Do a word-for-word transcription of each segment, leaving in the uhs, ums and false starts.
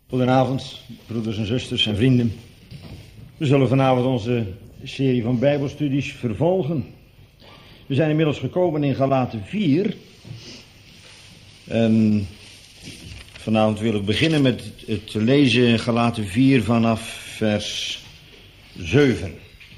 Goedenavond, broeders en zusters en vrienden. We zullen vanavond onze serie van bijbelstudies vervolgen. We zijn inmiddels gekomen in Galaten vier. En vanavond wil ik beginnen met het lezen Galaten vier vanaf vers zeven.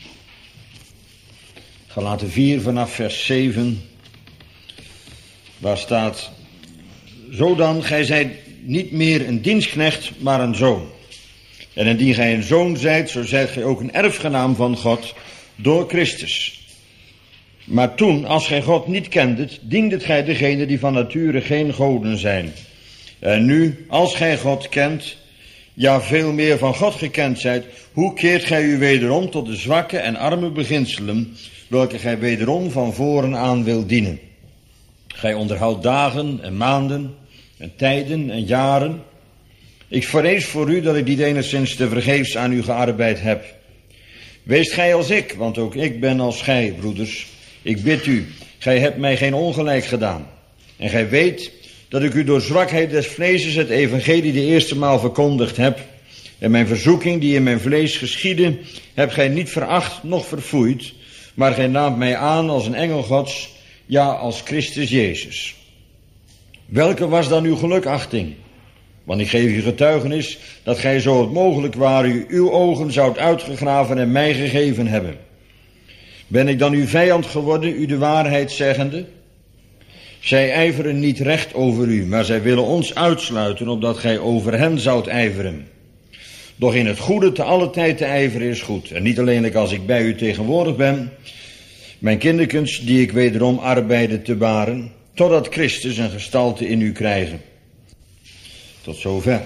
Galaten vier vanaf vers zeven, waar staat: Zo dan, gij zijt niet meer een dienstknecht, maar een zoon. En indien gij een zoon zijt, zo zijt gij ook een erfgenaam van God door Christus. Maar toen, als gij God niet kendet, diendet gij degene die van nature geen goden zijn. En nu, als gij God kent, ja veel meer van God gekend zijt, hoe keert gij u wederom tot de zwakke en arme beginselen, welke gij wederom van voren aan wilt dienen? Gij onderhoudt dagen en maanden en tijden en jaren. Ik vrees voor u dat ik niet enigszins te vergeefs aan u gearbeid heb. Wees gij als ik, want ook ik ben als gij, broeders. Ik bid u, gij hebt mij geen ongelijk gedaan. En gij weet dat ik u door zwakheid des vleeses het evangelie de eerste maal verkondigd heb. En mijn verzoeking die in mijn vlees geschiedde, heb gij niet veracht, noch verfoeid, maar gij naamt mij aan als een engel Gods, ja, als Christus Jezus. Welke was dan uw gelukachting? Want ik geef u getuigenis dat gij zo het mogelijk ware uw ogen zoudt uitgegraven en mij gegeven hebben. Ben ik dan uw vijand geworden, u de waarheid zeggende? Zij ijveren niet recht over u, maar zij willen ons uitsluiten, opdat gij over hen zoudt ijveren. Doch in het goede te alle tijd te ijveren is goed, en niet alleenlijk als ik bij u tegenwoordig ben, mijn kinderkens die ik wederom arbeide te baren, totdat Christus een gestalte in u krijgen. Tot zover.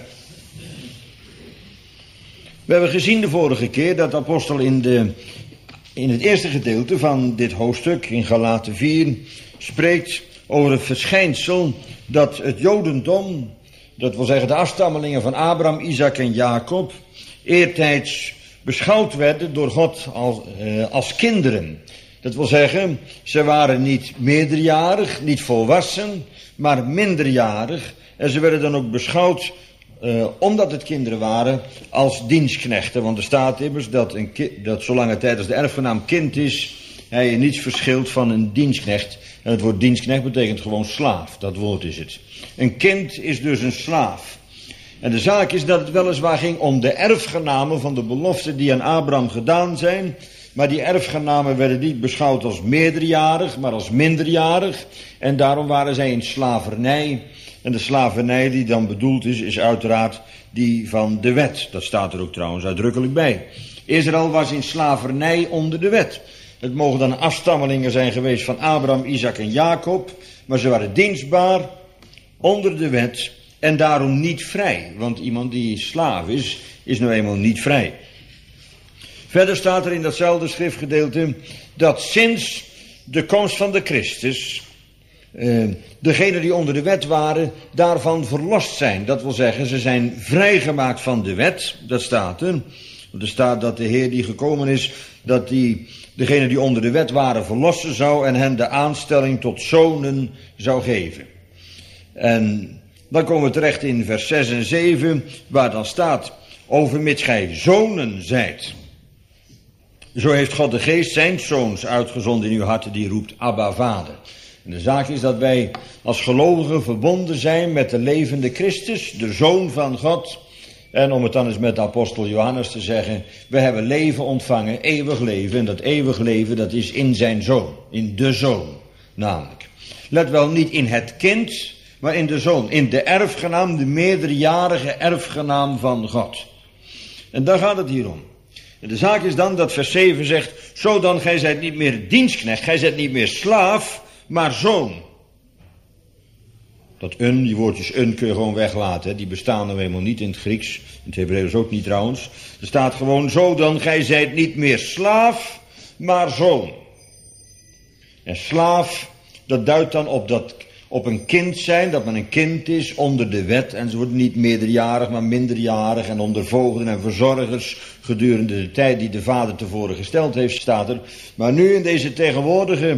We hebben gezien de vorige keer dat de apostel in, de, in het eerste gedeelte van dit hoofdstuk, in Galaten vier, spreekt over het verschijnsel dat het Jodendom, dat wil zeggen de afstammelingen van Abraham, Isaac en Jacob, eertijds beschouwd werden door God als, eh, als kinderen. Dat wil zeggen, ze waren niet meerderjarig, niet volwassen, maar minderjarig. En ze werden dan ook beschouwd, uh, omdat het kinderen waren, als dienstknechten. Want er staat immers dat, een ki- dat zolange tijd als de erfgenaam kind is, hij niets verschilt van een dienstknecht. En het woord dienstknecht betekent gewoon slaaf, dat woord is het. Een kind is dus een slaaf. En de zaak is dat het weliswaar ging om de erfgenamen van de beloften die aan Abraham gedaan zijn. Maar die erfgenamen werden niet beschouwd als meerderjarig, maar als minderjarig. En daarom waren zij in slavernij. En de slavernij die dan bedoeld is, is uiteraard die van de wet. Dat staat er ook trouwens uitdrukkelijk bij. Israël was in slavernij onder de wet. Het mogen dan afstammelingen zijn geweest van Abraham, Isaac en Jacob. Maar ze waren dienstbaar onder de wet en daarom niet vrij. Want iemand die slaaf is, is nou eenmaal niet vrij. Verder staat er in datzelfde schriftgedeelte dat sinds de komst van de Christus, Uh, degenen die onder de wet waren, daarvan verlost zijn. Dat wil zeggen, ze zijn vrijgemaakt van de wet. Dat staat er. Er staat dat de Heer die gekomen is, dat die, degenen die onder de wet waren, verlossen zou en hen de aanstelling tot zonen zou geven. En dan komen we terecht in vers zes en zeven, waar dan staat: overmits gij zonen zijt, zo heeft God de geest zijn zoons uitgezonden in uw harten, die roept Abba, Vader. En de zaak is dat wij als gelovigen verbonden zijn met de levende Christus, de Zoon van God. En om het dan eens met de apostel Johannes te zeggen, we hebben leven ontvangen, eeuwig leven. En dat eeuwig leven, dat is in zijn Zoon, in de Zoon namelijk. Let wel, niet in het kind, maar in de Zoon, in de erfgenaam, de meerderjarige erfgenaam van God. En daar gaat het hier om. En de zaak is dan dat vers zeven zegt, zo dan, gij zijt niet meer dienstknecht, gij zijt niet meer slaaf, maar zoon. Dat een, die woordjes een kun je gewoon weglaten. Hè. Die bestaan nou helemaal niet in het Grieks. In het Hebreeuws ook niet trouwens. Er staat gewoon zo dan, gij zijt niet meer slaaf, maar zoon. En slaaf, dat duidt dan op, dat, op een kind zijn, dat men een kind is onder de wet. En ze worden niet meerderjarig, maar minderjarig en onder voogden en verzorgers gedurende de tijd die de vader tevoren gesteld heeft, staat er. Maar nu in deze tegenwoordige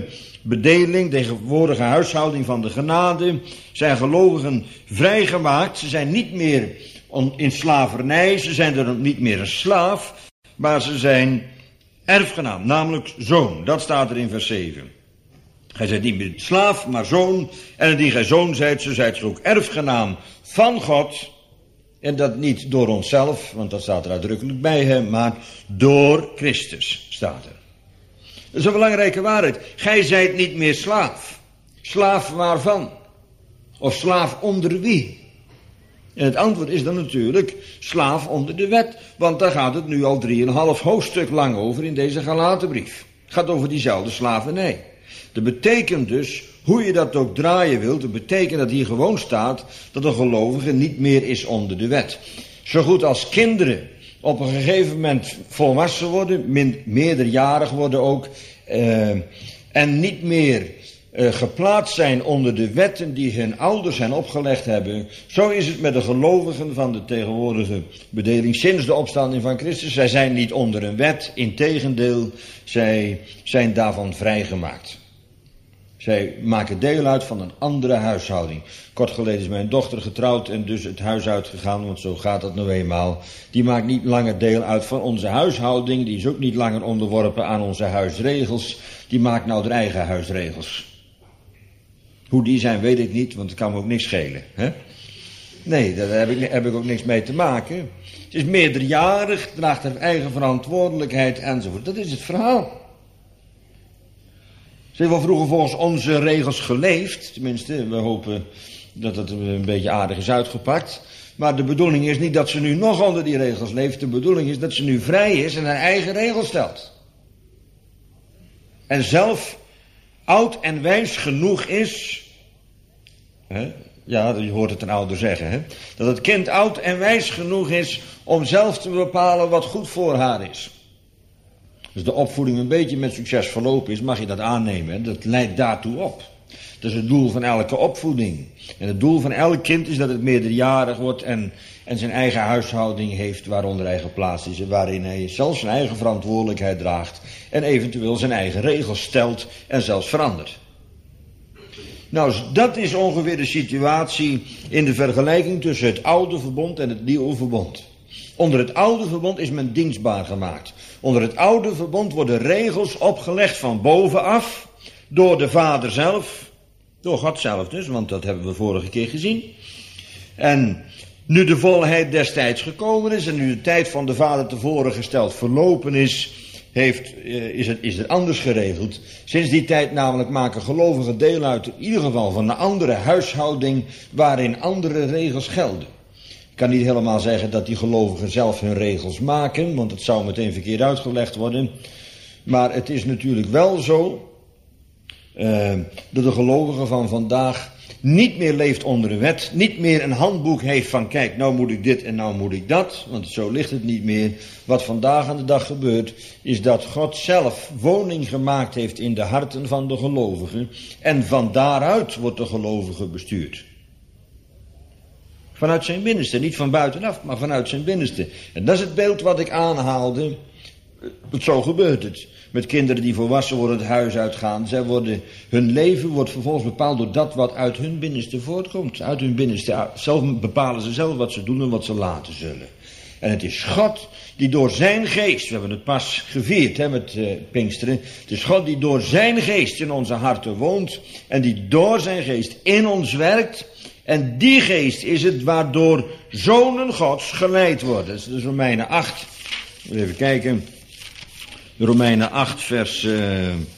bedeling, de tegenwoordige huishouding van de genade, zijn gelovigen vrijgemaakt. Ze zijn niet meer in slavernij, ze zijn er niet meer een slaaf, maar ze zijn erfgenaam, namelijk zoon. Dat staat er in vers zeven. Gij zijt niet meer slaaf, maar zoon. En indien gij zoon zijt, zo zijt ge ook erfgenaam van God. En dat niet door onszelf, want dat staat er uitdrukkelijk bij hem, maar door Christus staat er. Dat is een belangrijke waarheid. Gij zijt niet meer slaaf. Slaaf waarvan? Of slaaf onder wie? En het antwoord is dan natuurlijk slaaf onder de wet. Want daar gaat het nu al drieënhalf hoofdstuk lang over in deze Galatenbrief. Het gaat over diezelfde slavernij. Dat betekent dus, hoe je dat ook draaien wilt, dat betekent dat hier gewoon staat dat een gelovige niet meer is onder de wet. Zo goed als kinderen op een gegeven moment volwassen worden, min, meerderjarig worden ook, eh, en niet meer eh, geplaatst zijn onder de wetten die hun ouders hen opgelegd hebben. Zo is het met de gelovigen van de tegenwoordige bedeling sinds de opstanding van Christus. Zij zijn niet onder een wet, integendeel, zij zijn daarvan vrijgemaakt. Zij maken deel uit van een andere huishouding. Kort geleden is mijn dochter getrouwd en dus het huis uitgegaan, want zo gaat dat nou eenmaal. Die maakt niet langer deel uit van onze huishouding, die is ook niet langer onderworpen aan onze huisregels. Die maakt nou haar eigen huisregels. Hoe die zijn weet ik niet, want het kan me ook niks schelen. Hè? Nee, daar heb ik, heb ik ook niks mee te maken. Het is meerderjarig, draagt haar eigen verantwoordelijkheid enzovoort. Dat is het verhaal. Ze heeft wel vroeger volgens onze regels geleefd. Tenminste, we hopen dat het een beetje aardig is uitgepakt. Maar de bedoeling is niet dat ze nu nog onder die regels leeft. De bedoeling is dat ze nu vrij is en haar eigen regels stelt. En zelf oud en wijs genoeg is. Hè? Ja, je hoort het een ouder zeggen. Hè? Dat het kind oud en wijs genoeg is om zelf te bepalen wat goed voor haar is. Als de opvoeding een beetje met succes verlopen is, mag je dat aannemen. Hè? Dat leidt daartoe op. Dat is het doel van elke opvoeding. En het doel van elk kind is dat het meerderjarig wordt en, en zijn eigen huishouding heeft waaronder hij geplaatst is. En waarin hij zelfs zijn eigen verantwoordelijkheid draagt. En eventueel zijn eigen regels stelt en zelfs verandert. Nou, dat is ongeveer de situatie in de vergelijking tussen het oude verbond en het nieuwe verbond. Onder het oude verbond is men dienstbaar gemaakt. Onder het oude verbond worden regels opgelegd van bovenaf, door de Vader zelf, door God zelf dus, want dat hebben we vorige keer gezien. En nu de volheid des tijds gekomen is en nu de tijd van de Vader tevoren gesteld verlopen is, heeft, is, het, is het anders geregeld. Sinds die tijd namelijk maken gelovigen deel uit in ieder geval van een andere huishouding waarin andere regels gelden. Ik kan niet helemaal zeggen dat die gelovigen zelf hun regels maken, want het zou meteen verkeerd uitgelegd worden. Maar het is natuurlijk wel zo uh, dat de gelovige van vandaag niet meer leeft onder de wet, niet meer een handboek heeft van kijk, nou moet ik dit en nou moet ik dat, want zo ligt het niet meer. Wat vandaag aan de dag gebeurt, is dat God zelf woning gemaakt heeft in de harten van de gelovigen en van daaruit wordt de gelovige bestuurd. Vanuit zijn binnenste, niet van buitenaf, maar vanuit zijn binnenste. En dat is het beeld wat ik aanhaalde. Zo gebeurt het. Met kinderen die volwassen worden het huis uitgaan. Zij worden, hun leven wordt vervolgens bepaald door dat wat uit hun binnenste voortkomt. Uit hun binnenste. Zelf bepalen ze zelf wat ze doen en wat ze laten zullen. En het is God die door zijn geest, we hebben het pas gevierd hè, met uh, Pinksteren. Het is God die door zijn geest in onze harten woont. En die door zijn geest in ons werkt. En die geest is het waardoor zonen Gods geleid worden. Dat is dus Romeinen acht. Even kijken. Romeinen acht vers, uh,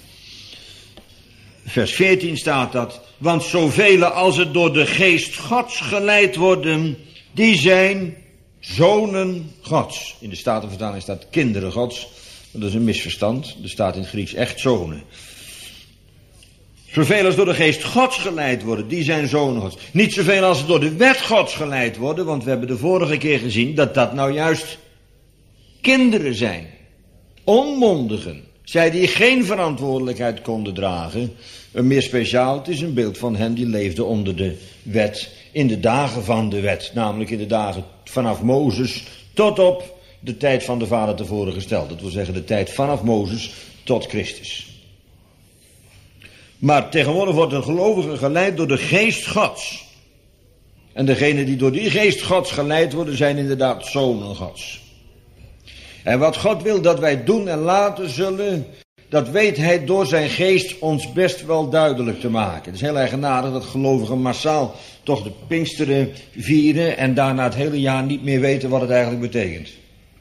vers veertien staat dat. Want zoveel als het door de geest Gods geleid worden, die zijn zonen Gods. In de Statenvertaling staat kinderen Gods. Dat is een misverstand. Er staat in het Grieks echt zonen. Zoveel als door de geest Gods geleid worden, die zijn zonen Gods. Niet zoveel als door de wet Gods geleid worden, want we hebben de vorige keer gezien dat dat nou juist kinderen zijn. Onmondigen. Zij die geen verantwoordelijkheid konden dragen. Een meer speciaal, het is een beeld van hen die leefden onder de wet, in de dagen van de wet. Namelijk in de dagen vanaf Mozes tot op de tijd van de Vader tevoren gesteld. Dat wil zeggen de tijd vanaf Mozes tot Christus. Maar tegenwoordig wordt een gelovige geleid door de geest Gods. En degenen die door die geest Gods geleid worden, zijn inderdaad zonen Gods. En wat God wil dat wij doen en laten zullen, dat weet hij door zijn geest ons best wel duidelijk te maken. Het is heel eigenaardig dat gelovigen massaal toch de Pinksteren vieren en daarna het hele jaar niet meer weten wat het eigenlijk betekent.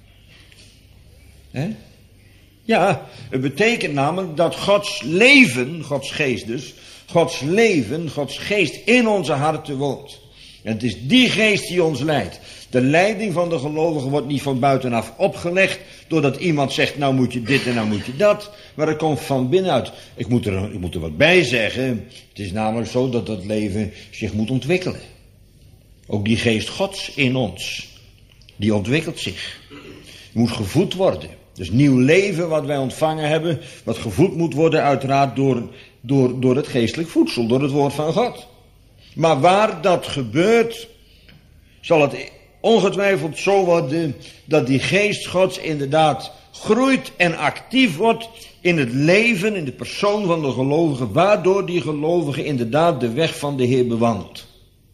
Hè? Ja, het betekent namelijk dat Gods leven, Gods geest dus, Gods leven, Gods geest in onze harten woont. En het is die geest die ons leidt. De leiding van de gelovigen wordt niet van buitenaf opgelegd, doordat iemand zegt, nou moet je dit en nou moet je dat, maar het komt van binnenuit. Ik moet er, ik moet er wat bij zeggen, het is namelijk zo dat het leven zich moet ontwikkelen. Ook die geest Gods in ons, die ontwikkelt zich. Moet gevoed worden. Dus nieuw leven wat wij ontvangen hebben, wat gevoed moet worden uiteraard door, door, door het geestelijk voedsel, door het woord van God. Maar waar dat gebeurt, zal het ongetwijfeld zo worden dat die geest Gods inderdaad groeit en actief wordt in het leven, in de persoon van de gelovige, waardoor die gelovige inderdaad de weg van de Heer bewandelt.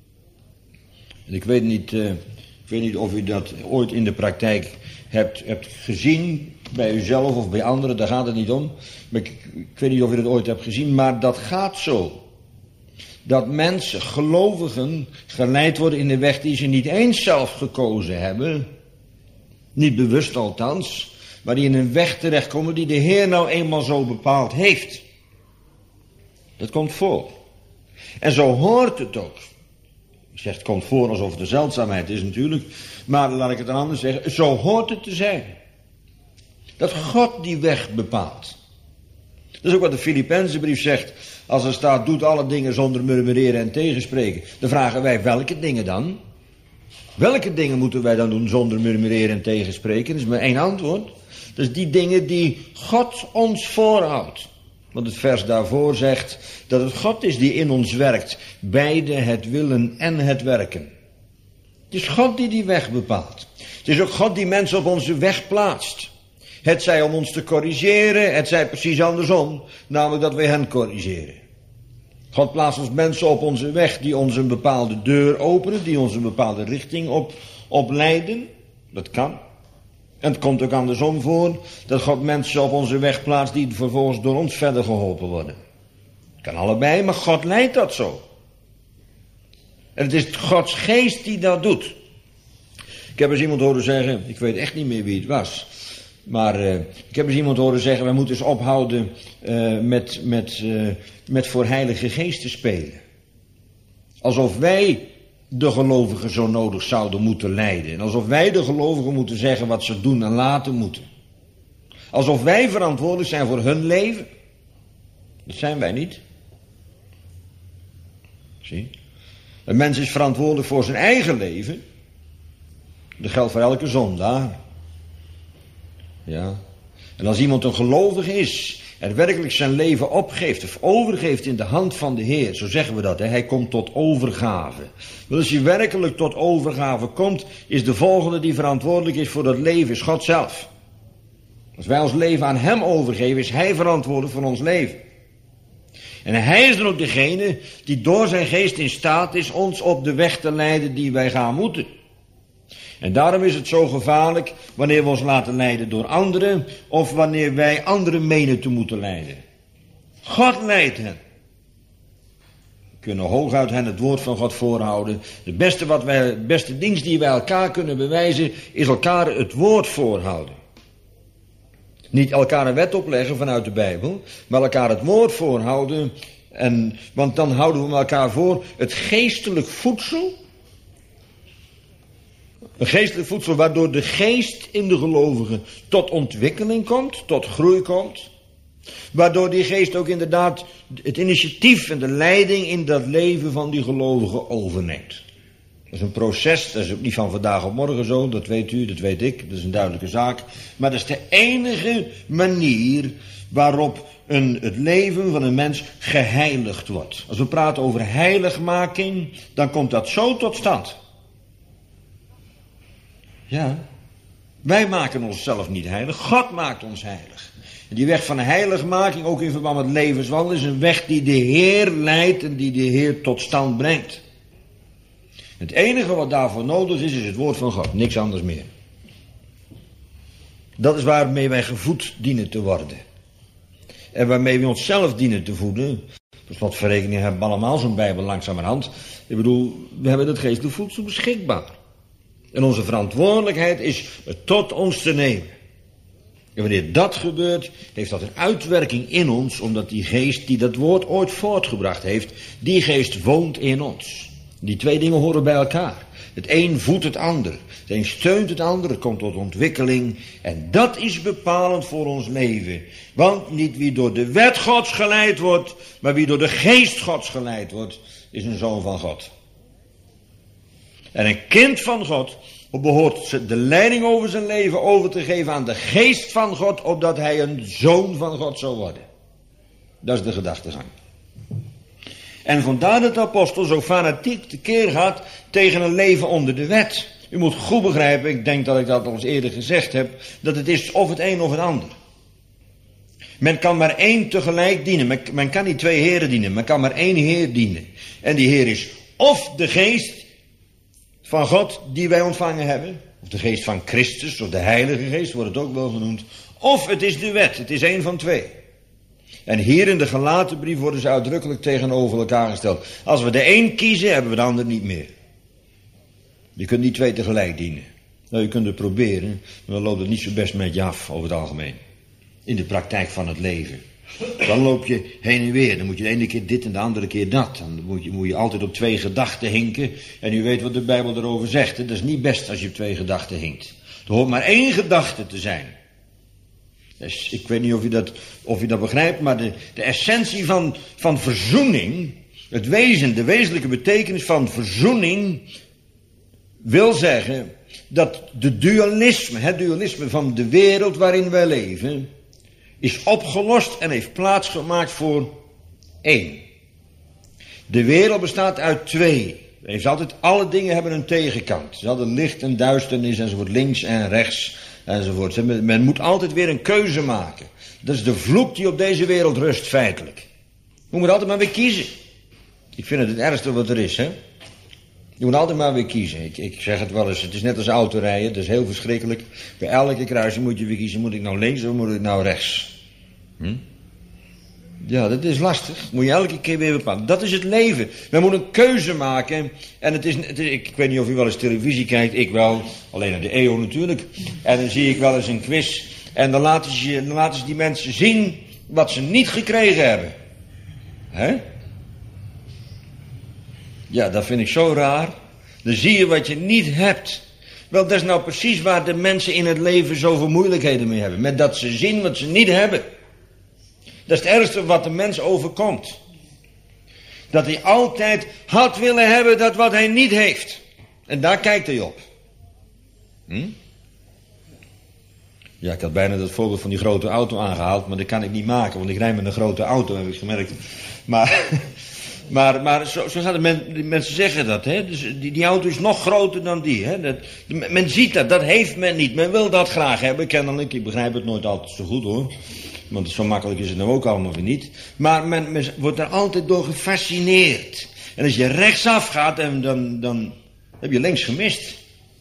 En ik weet niet, uh, ik weet niet of u dat ooit in de praktijk hebt, hebt gezien, bij uzelf of bij anderen, daar gaat het niet om. Maar ik, ik weet niet of u dat ooit hebt gezien, maar dat gaat zo. Dat mensen, gelovigen, geleid worden in de weg die ze niet eens zelf gekozen hebben. Niet bewust althans, maar die in een weg terechtkomen die de Heer nou eenmaal zo bepaald heeft. Dat komt voor. En zo hoort het ook. Ik zeg het komt voor alsof het een zeldzaamheid is natuurlijk, maar laat ik het dan anders zeggen, zo hoort het te zijn. Dat God die weg bepaalt. Dat is ook wat de Filippenzenbrief zegt. Als er staat, doet alle dingen zonder murmureren en tegenspreken. Dan vragen wij, welke dingen dan? Welke dingen moeten wij dan doen zonder murmureren en tegenspreken? Dat is maar één antwoord. Dat is die dingen die God ons voorhoudt. Want het vers daarvoor zegt dat het God is die in ons werkt. Beide het willen en het werken. Het is God die die weg bepaalt. Het is ook God die mensen op onze weg plaatst. Het zij om ons te corrigeren, het zij precies andersom, namelijk dat wij hen corrigeren. God plaatst ons mensen op onze weg die ons een bepaalde deur openen, die ons een bepaalde richting op, opleiden. Dat kan. En het komt ook andersom voor dat God mensen op onze weg plaatst die vervolgens door ons verder geholpen worden. Het kan allebei, maar God leidt dat zo. En het is Gods geest die dat doet. Ik heb eens iemand horen zeggen, ik weet echt niet meer wie het was, maar uh, ik heb eens iemand horen zeggen, wij moeten eens ophouden uh, met, met, uh, met voor heilige geest te spelen. Alsof wij de gelovigen zo nodig zouden moeten leiden. En alsof wij de gelovigen moeten zeggen wat ze doen en laten moeten. Alsof wij verantwoordelijk zijn voor hun leven. Dat zijn wij niet. Zie? Een mens is verantwoordelijk voor zijn eigen leven. Dat geldt voor elke zondaar. Ja. En als iemand een gelovige is en werkelijk zijn leven opgeeft of overgeeft in de hand van de Heer, zo zeggen we dat, hè? Hij komt tot overgave. Want als hij werkelijk tot overgave komt, is de volgende die verantwoordelijk is voor dat leven, is God zelf. Als wij ons leven aan hem overgeven, is hij verantwoordelijk voor ons leven. En hij is dan ook degene die door zijn geest in staat is ons op de weg te leiden die wij gaan moeten. En daarom is het zo gevaarlijk wanneer we ons laten leiden door anderen of wanneer wij anderen menen te moeten leiden. God leidt hen. We kunnen hooguit hen het woord van God voorhouden. De beste, wat wij, de beste dienst die wij elkaar kunnen bewijzen is elkaar het woord voorhouden. Niet elkaar een wet opleggen vanuit de Bijbel, maar elkaar het woord voorhouden. En, want dan houden we elkaar voor het geestelijk voedsel. Een geestelijk voedsel waardoor de geest in de gelovigen tot ontwikkeling komt, tot groei komt. Waardoor die geest ook inderdaad het initiatief en de leiding in dat leven van die gelovigen overneemt. Dat is een proces, dat is ook niet van vandaag op morgen zo, dat weet u, dat weet ik, dat is een duidelijke zaak. Maar dat is de enige manier waarop een, het leven van een mens geheiligd wordt. Als we praten over heiligmaking, dan komt dat zo tot stand. Ja, Wij maken onszelf niet heilig, God maakt ons heilig. En die weg van heiligmaking, ook in verband met levenswandel, is een weg die de Heer leidt en die de Heer tot stand brengt. Het enige wat daarvoor nodig is, is het woord van God, niks anders meer. Dat is waarmee wij gevoed dienen te worden. En waarmee we onszelf dienen te voeden. Per slotverrekening hebben we allemaal zo'n Bijbel langzamerhand. Ik bedoel, we hebben het geestelijk voedsel beschikbaar. En onze verantwoordelijkheid is het tot ons te nemen. En wanneer dat gebeurt, heeft dat een uitwerking in ons, omdat die geest die dat woord ooit voortgebracht heeft, die geest woont in ons. Die twee dingen horen bij elkaar. Het een voedt het ander. Het een steunt het ander, het komt tot ontwikkeling. En dat is bepalend voor ons leven. Want niet wie door de wet Gods geleid wordt, maar wie door de geest Gods geleid wordt, is een zoon van God. En een kind van God behoort de leiding over zijn leven over te geven aan de geest van God, opdat hij een zoon van God zou worden. Dat is de gedachtegang. En vandaar dat de apostel zo fanatiek tekeer gaat tegen een leven onder de wet. U moet goed begrijpen, ik denk dat ik dat al eens eerder gezegd heb, dat het is of het een of het ander. Men kan maar één tegelijk dienen. Men, men kan niet twee heren dienen. Men kan maar één Heer dienen. En die Heer is of de geest van God die wij ontvangen hebben, of de geest van Christus, of de Heilige Geest wordt het ook wel genoemd, of het is de wet. Het is één van twee. En hier in de Galatenbrief worden ze uitdrukkelijk tegenover elkaar gesteld. Als we de een kiezen, hebben we de ander niet meer. Je kunt niet twee tegelijk dienen. Nou, je kunt het proberen, maar dan loopt het niet zo best met je af over het algemeen. In de praktijk van het leven. Dan loop je heen en weer. Dan moet je de ene keer dit en de andere keer dat. Dan moet je, moet je altijd op twee gedachten hinken. En u weet wat de Bijbel erover zegt. Hè? Dat is niet best als je op twee gedachten hinkt. Er hoort maar één gedachte te zijn. Dus ik weet niet of u dat, of u dat begrijpt, maar de, de essentie van, van verzoening, het wezen, de wezenlijke betekenis van verzoening, wil zeggen dat de dualisme, het dualisme van de wereld waarin wij leven, is opgelost en heeft plaatsgemaakt voor één. De wereld bestaat uit twee. Heeft altijd, alle dingen hebben een tegenkant. Ze hadden licht en duisternis enzovoort, links en rechts enzovoort. Men, men moet altijd weer een keuze maken. Dat is de vloek die op deze wereld rust feitelijk. We moeten altijd maar weer kiezen. Ik vind het het ergste wat er is, hè. Je moet altijd maar weer kiezen. Ik, ik zeg het wel eens, het is net als autorijden, dat is heel verschrikkelijk. Bij elke kruising moet je weer kiezen, moet ik nou links of moet ik nou rechts? Hm? Ja, dat is lastig. Moet je elke keer weer bepalen. Dat is het leven. Men moet een keuze maken. En het is, het is, ik weet niet of u wel eens televisie kijkt. Ik wel. Alleen naar de E O natuurlijk. En dan zie ik wel eens een quiz. En dan laten ze, dan laten ze die mensen zien wat ze niet gekregen hebben. Hè? Ja, dat vind ik zo raar. Dan zie je wat je niet hebt. Wel, dat is nou precies waar de mensen in het leven zoveel moeilijkheden mee hebben. Met dat ze zien wat ze niet hebben. Dat is het ergste wat de mens overkomt. Dat hij altijd had willen hebben dat wat hij niet heeft. En daar kijkt hij op. Hm? Ja, ik had bijna dat voorbeeld van die grote auto aangehaald, maar dat kan ik niet maken, want ik rijd met een grote auto, heb ik gemerkt. Maar, maar, maar zo, zo gaat het, men, mensen zeggen dat, hè. Dus die, die auto is nog groter dan die, hè. Dat, men ziet dat, dat heeft men niet. Men wil dat graag hebben, kennelijk. Ik begrijp het nooit altijd zo goed, hoor. Want zo makkelijk is het nou ook allemaal weer niet. Maar men, men wordt er altijd door gefascineerd. En als je rechtsaf gaat, dan, dan, dan heb je links gemist.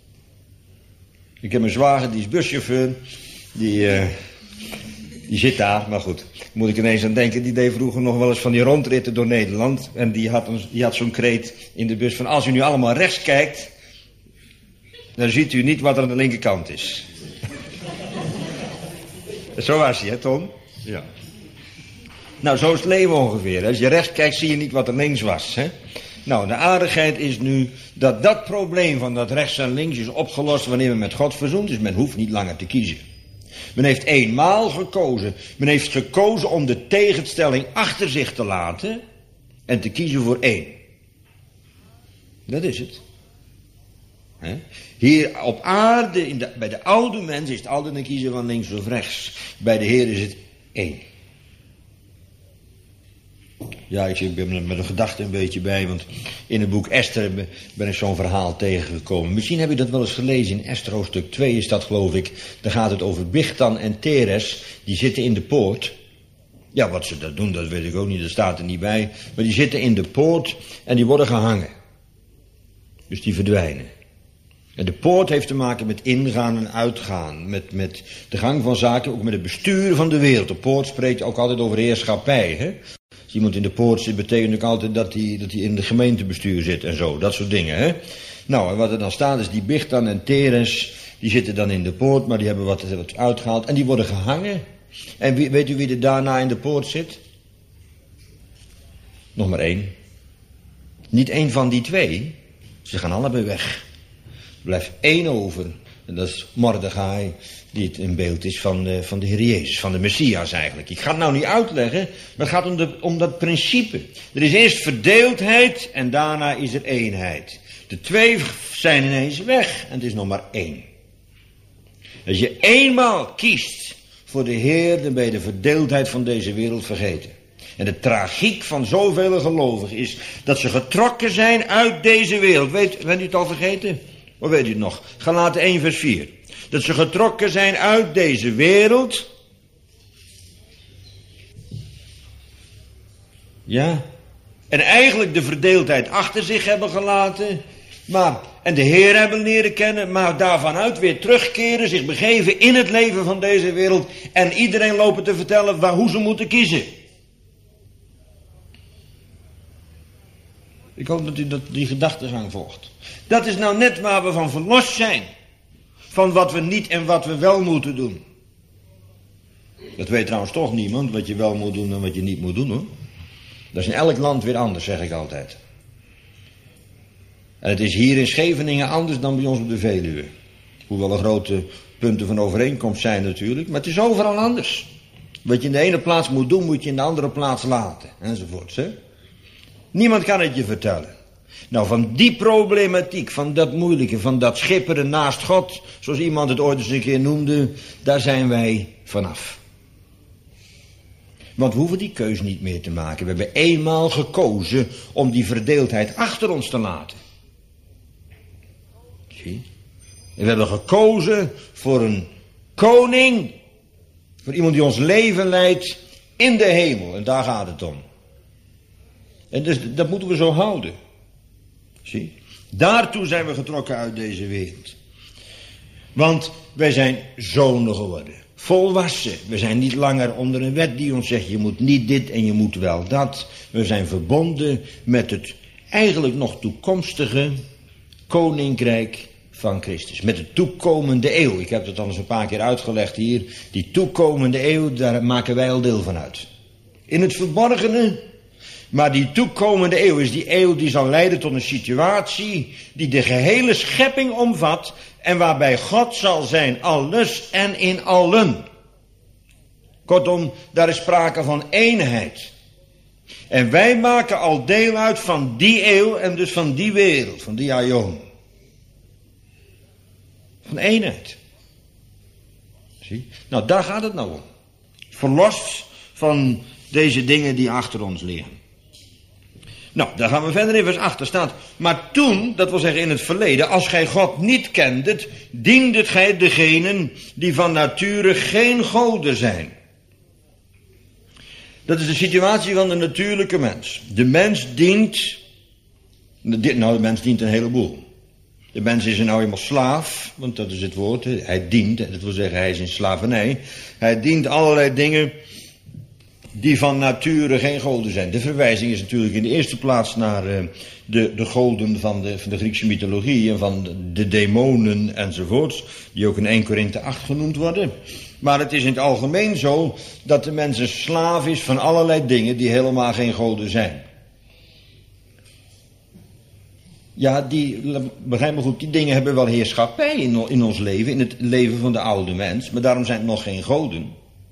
Ik heb een zwager, die is buschauffeur. Die, uh, die zit daar, maar goed. Moet ik ineens aan denken, die deed vroeger nog wel eens van die rondritten door Nederland. En die had, een, die had zo'n kreet in de bus van, als u nu allemaal rechts kijkt, dan ziet u niet wat er aan de linkerkant is. Zo was hij, hè Tom? Ja. Nou, zo is het leven ongeveer. Als je rechts kijkt, zie je niet wat er links was, hè? Nou, de aardigheid is nu dat dat probleem van dat rechts en links is opgelost wanneer men met God verzoend is. Men hoeft niet langer te kiezen. Men heeft eenmaal gekozen. Men heeft gekozen om de tegenstelling achter zich te laten en te kiezen voor één. Dat is het. He? Hier op aarde, in de, bij de oude mens is het altijd een kiezen van links of rechts. Bij de Heer is het één. Ja, ik ben met een gedachte een beetje bij, want in het boek Esther ben ik zo'n verhaal tegengekomen. Misschien heb je dat wel eens gelezen, in Esther hoofdstuk twee is dat, geloof ik. Daar gaat het over Bigthan en Teres, die zitten in de poort. Ja, wat ze dat doen, dat weet ik ook niet, dat staat er niet bij. Maar die zitten in de poort en die worden gehangen. Dus die verdwijnen. En de poort heeft te maken met ingaan en uitgaan, met, met de gang van zaken, ook met het bestuur van de wereld. De poort spreekt ook altijd over heerschappij, hè. Als iemand in de poort zit, betekent ook altijd dat hij, dat hij in de gemeentebestuur zit en zo, dat soort dingen, hè. Nou, en wat er dan staat is, die Bigthan en Teres, die zitten dan in de poort, maar die hebben wat, wat uitgehaald en die worden gehangen. En wie, weet u wie er daarna in de poort zit? Nog maar één. Niet één van die twee. Ze gaan allebei weg. Er blijft één over. En dat is Mordechai, die het in beeld is van de, van de Heer Jezus, van de Messias eigenlijk. Ik ga het nou niet uitleggen, maar het gaat om, de, om dat principe. Er is eerst verdeeldheid en daarna is er eenheid. De twee zijn ineens weg en het is nog maar één. Als je eenmaal kiest voor de Heer, dan ben je de verdeeldheid van deze wereld vergeten. En de tragiek van zoveel gelovigen is dat ze getrokken zijn uit deze wereld. Weet, bent u het al vergeten? Of weet u het nog? Galaten één vers vier. Dat ze getrokken zijn uit deze wereld. Ja. En eigenlijk de verdeeldheid achter zich hebben gelaten. Maar, en de Heer hebben leren kennen, maar daarvan uit weer terugkeren, zich begeven in het leven van deze wereld. En iedereen lopen te vertellen waar, hoe ze moeten kiezen. Ik hoop dat u dat, die gedachtegang volgt. Dat is nou net waar we van verlost zijn. Van wat we niet en wat we wel moeten doen. Dat weet trouwens toch niemand, wat je wel moet doen en wat je niet moet doen, hoor. Dat is in elk land weer anders, zeg ik altijd. En het is hier in Scheveningen anders dan bij ons op de Veluwe. Hoewel er grote punten van overeenkomst zijn natuurlijk, maar het is overal anders. Wat je in de ene plaats moet doen, moet je in de andere plaats laten, enzovoorts, hè. Niemand kan het je vertellen. Nou, van die problematiek, van dat moeilijke, van dat schipperen naast God, zoals iemand het ooit eens een keer noemde, daar zijn wij vanaf. Want we hoeven die keus niet meer te maken. We hebben eenmaal gekozen om die verdeeldheid achter ons te laten. Zie? En we hebben gekozen voor een koning, voor iemand die ons leven leidt in de hemel. En daar gaat het om. En dus, dat moeten we zo houden. Zie? Daartoe zijn we getrokken uit deze wereld. Want wij zijn zonen geworden. Volwassen. We zijn niet langer onder een wet die ons zegt, je moet niet dit en je moet wel dat. We zijn verbonden met het eigenlijk nog toekomstige koninkrijk van Christus. Met de toekomende eeuw. Ik heb dat al eens een paar keer uitgelegd hier. Die toekomende eeuw, daar maken wij al deel van uit. In het verborgene. Maar die toekomende eeuw is die eeuw die zal leiden tot een situatie die de gehele schepping omvat en waarbij God zal zijn alles en in allen. Kortom, daar is sprake van eenheid. En wij maken al deel uit van die eeuw en dus van die wereld, van die aion. Van eenheid. Zie? Nou, daar gaat het nou om. Verlost van deze dingen die achter ons liggen. Nou, daar gaan we verder in vers acht. Er staat, maar toen, dat wil zeggen in het verleden, als gij God niet kendet, diendet gij degenen die van nature geen goden zijn. Dat is de situatie van de natuurlijke mens. De mens dient, nou de mens dient een heleboel. De mens is er nou eenmaal slaaf, want dat is het woord, hij dient, dat wil zeggen hij is in slavernij. Hij dient allerlei dingen die van nature geen goden zijn. De verwijzing is natuurlijk in de eerste plaats naar uh, de, de goden van de, van de Griekse mythologie en van de, de demonen enzovoorts, die ook in eerste Korinthe acht genoemd worden. Maar het is in het algemeen zo dat de mens een slaaf is van allerlei dingen die helemaal geen goden zijn. Ja, die, begrijp me goed, die dingen hebben wel heerschappij in, in ons leven, in het leven van de oude mens, maar daarom zijn het nog geen goden.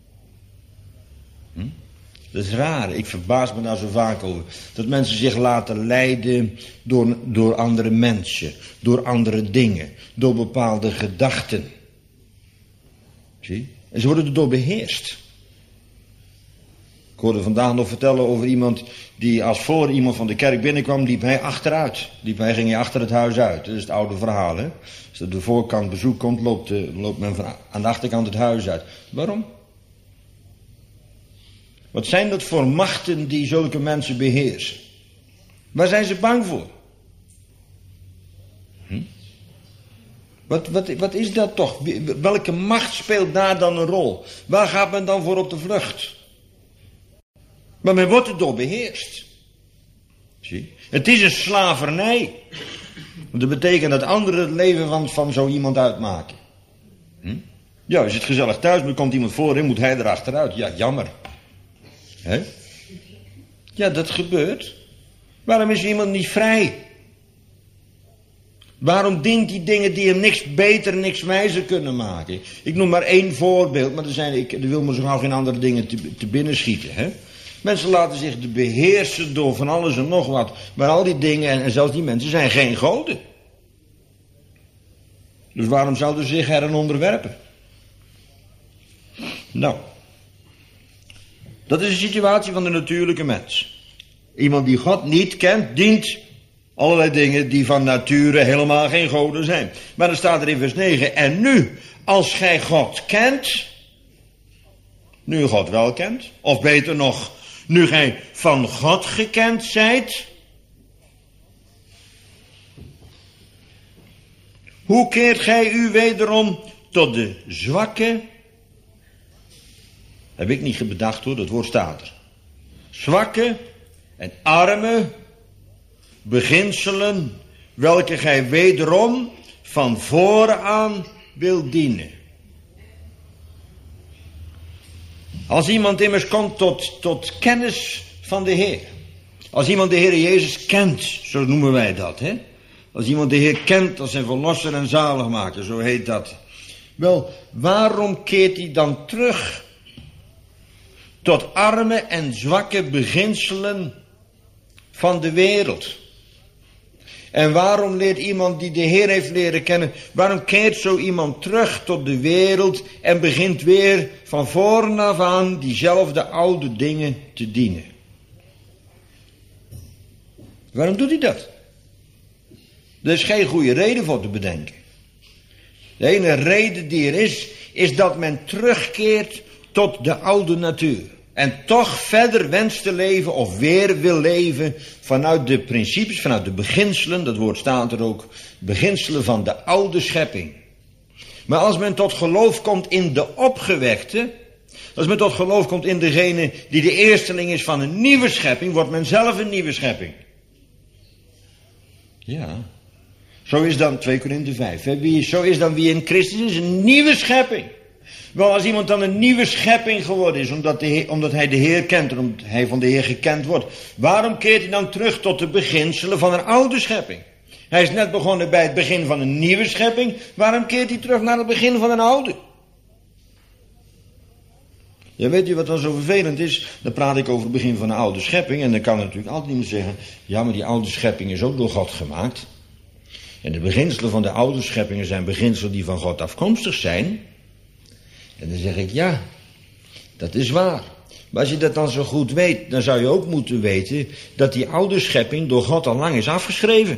Hm? Dat is raar, ik verbaas me daar zo vaak over. Dat mensen zich laten leiden door, door andere mensen, door andere dingen, door bepaalde gedachten. Zie? En ze worden erdoor beheerst. Ik hoorde vandaag nog vertellen over iemand die als voor iemand van de kerk binnenkwam, liep hij achteruit. Liep hij, ging hij achter het huis uit. Dat is het oude verhaal, hè. Als er de voorkant bezoek komt, loopt, loopt men van aan de achterkant het huis uit. Waarom? Wat zijn dat voor machten die zulke mensen beheersen? Waar zijn ze bang voor? Hm? Wat, wat, wat is dat toch? Welke macht speelt daar dan een rol? Waar gaat men dan voor op de vlucht? Maar men wordt erdoor beheerst. Zie? Het is een slavernij. Dat betekent dat anderen het leven van, van zo iemand uitmaken. Hm? Ja, je zit gezellig thuis, maar komt iemand voorin, moet hij erachteruit. Ja, jammer. He? Ja, dat gebeurt. Waarom is iemand niet vrij? Waarom dient hij dingen die hem niks beter, niks wijzer kunnen maken? Ik noem maar één voorbeeld, maar er, zijn, ik, er wil me zo gauw geen andere dingen te, te binnen schieten. Hè? Mensen laten zich beheersen door van alles en nog wat. Maar al die dingen, en, en zelfs die mensen, zijn geen goden. Dus waarom zouden ze zich eraan onderwerpen? Nou, dat is de situatie van de natuurlijke mens. Iemand die God niet kent, dient allerlei dingen die van nature helemaal geen goden zijn. Maar dan staat er in vers negen, en nu, als gij God kent, nu God wel kent, of beter nog, nu gij van God gekend zijt, hoe keert gij u wederom tot de zwakke? Heb ik niet bedacht hoor, dat woord staat er. Zwakke en arme beginselen, welke gij wederom van voren aan wilt dienen. Als iemand immers komt tot, tot kennis van de Heer. Als iemand de Heer Jezus kent, zo noemen wij dat, hè. Als iemand de Heer kent als zijn verlosser en zaligmaker, zo heet dat. Wel, waarom keert hij dan terug tot arme en zwakke beginselen van de wereld? En waarom leert iemand die de Heer heeft leren kennen, waarom keert zo iemand terug tot de wereld en begint weer van voren af aan diezelfde oude dingen te dienen? Waarom doet hij dat? Er is geen goede reden voor te bedenken. De ene reden die er is, is dat men terugkeert tot de oude natuur. En toch verder wenst te leven of weer wil leven vanuit de principes, vanuit de beginselen, dat woord staat er ook, beginselen van de oude schepping. Maar als men tot geloof komt in de opgewekte, als men tot geloof komt in degene die de eersteling is van een nieuwe schepping, wordt men zelf een nieuwe schepping. Ja, zo is dan twee Korinthe vijf, hè? Wie, zo is dan wie in Christus is, een nieuwe schepping. Wel, als iemand dan een nieuwe schepping geworden is, omdat, de Heer, omdat hij de Heer kent en omdat hij van de Heer gekend wordt, waarom keert hij dan terug tot de beginselen van een oude schepping? Hij is net begonnen bij het begin van een nieuwe schepping, waarom keert hij terug naar het begin van een oude? Ja, weet je wat dan zo vervelend is? Dan praat ik over het begin van een oude schepping en dan kan natuurlijk altijd iemand zeggen, ja, maar die oude schepping is ook door God gemaakt. En de beginselen van de oude scheppingen zijn beginselen die van God afkomstig zijn. En dan zeg ik, ja, dat is waar. Maar als je dat dan zo goed weet, dan zou je ook moeten weten dat die oude schepping door God al lang is afgeschreven.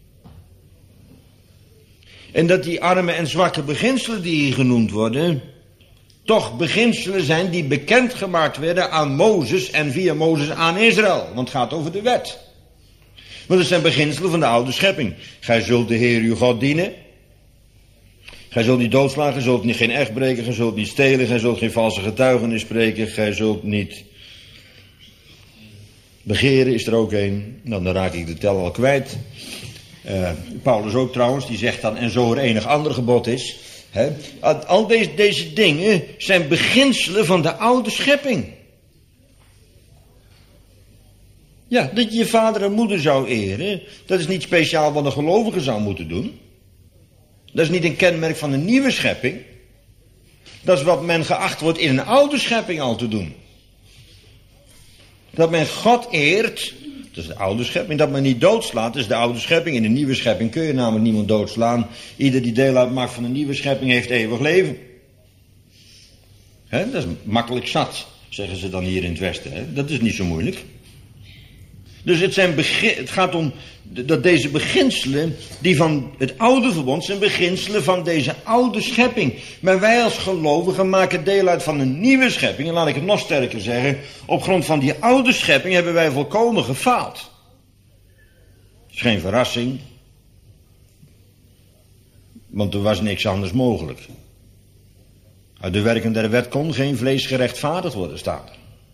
En dat die arme en zwakke beginselen die hier genoemd worden, toch beginselen zijn die bekendgemaakt werden aan Mozes en via Mozes aan Israël. Want het gaat over de wet. Want het zijn beginselen van de oude schepping. Gij zult de Heer uw God dienen. Gij zult niet doodslaan, gij zult niet geen echt breken, gij zult niet stelen, gij zult geen valse getuigenis spreken, gij zult niet begeren, is er ook een. Nou, dan raak ik de tel al kwijt. Uh, Paulus ook trouwens, die zegt dan, en zo er enig ander gebod is. Hè? Al deze, deze dingen zijn beginselen van de oude schepping. Ja, dat je je vader en moeder zou eren, dat is niet speciaal wat een gelovige zou moeten doen. Dat is niet een kenmerk van een nieuwe schepping. Dat is wat men geacht wordt in een oude schepping al te doen. Dat men God eert, dat is de oude schepping. Dat men niet doodslaat, dat is de oude schepping. In de nieuwe schepping kun je namelijk niemand doodslaan. Ieder die deel uitmaakt van een nieuwe schepping heeft eeuwig leven. He, dat is makkelijk zat. zeggen ze dan hier in het Westen. Hè? Dat is niet zo moeilijk. Dus het, zijn begin, het gaat om dat deze beginselen, die van het oude verbond, zijn beginselen van deze oude schepping. Maar wij als gelovigen maken deel uit van een nieuwe schepping. En laat ik het nog sterker zeggen, op grond van die oude schepping hebben wij volkomen gefaald. Dat is geen verrassing. Want er was niks anders mogelijk. Uit de werken der wet kon geen vlees gerechtvaardigd worden, staat er.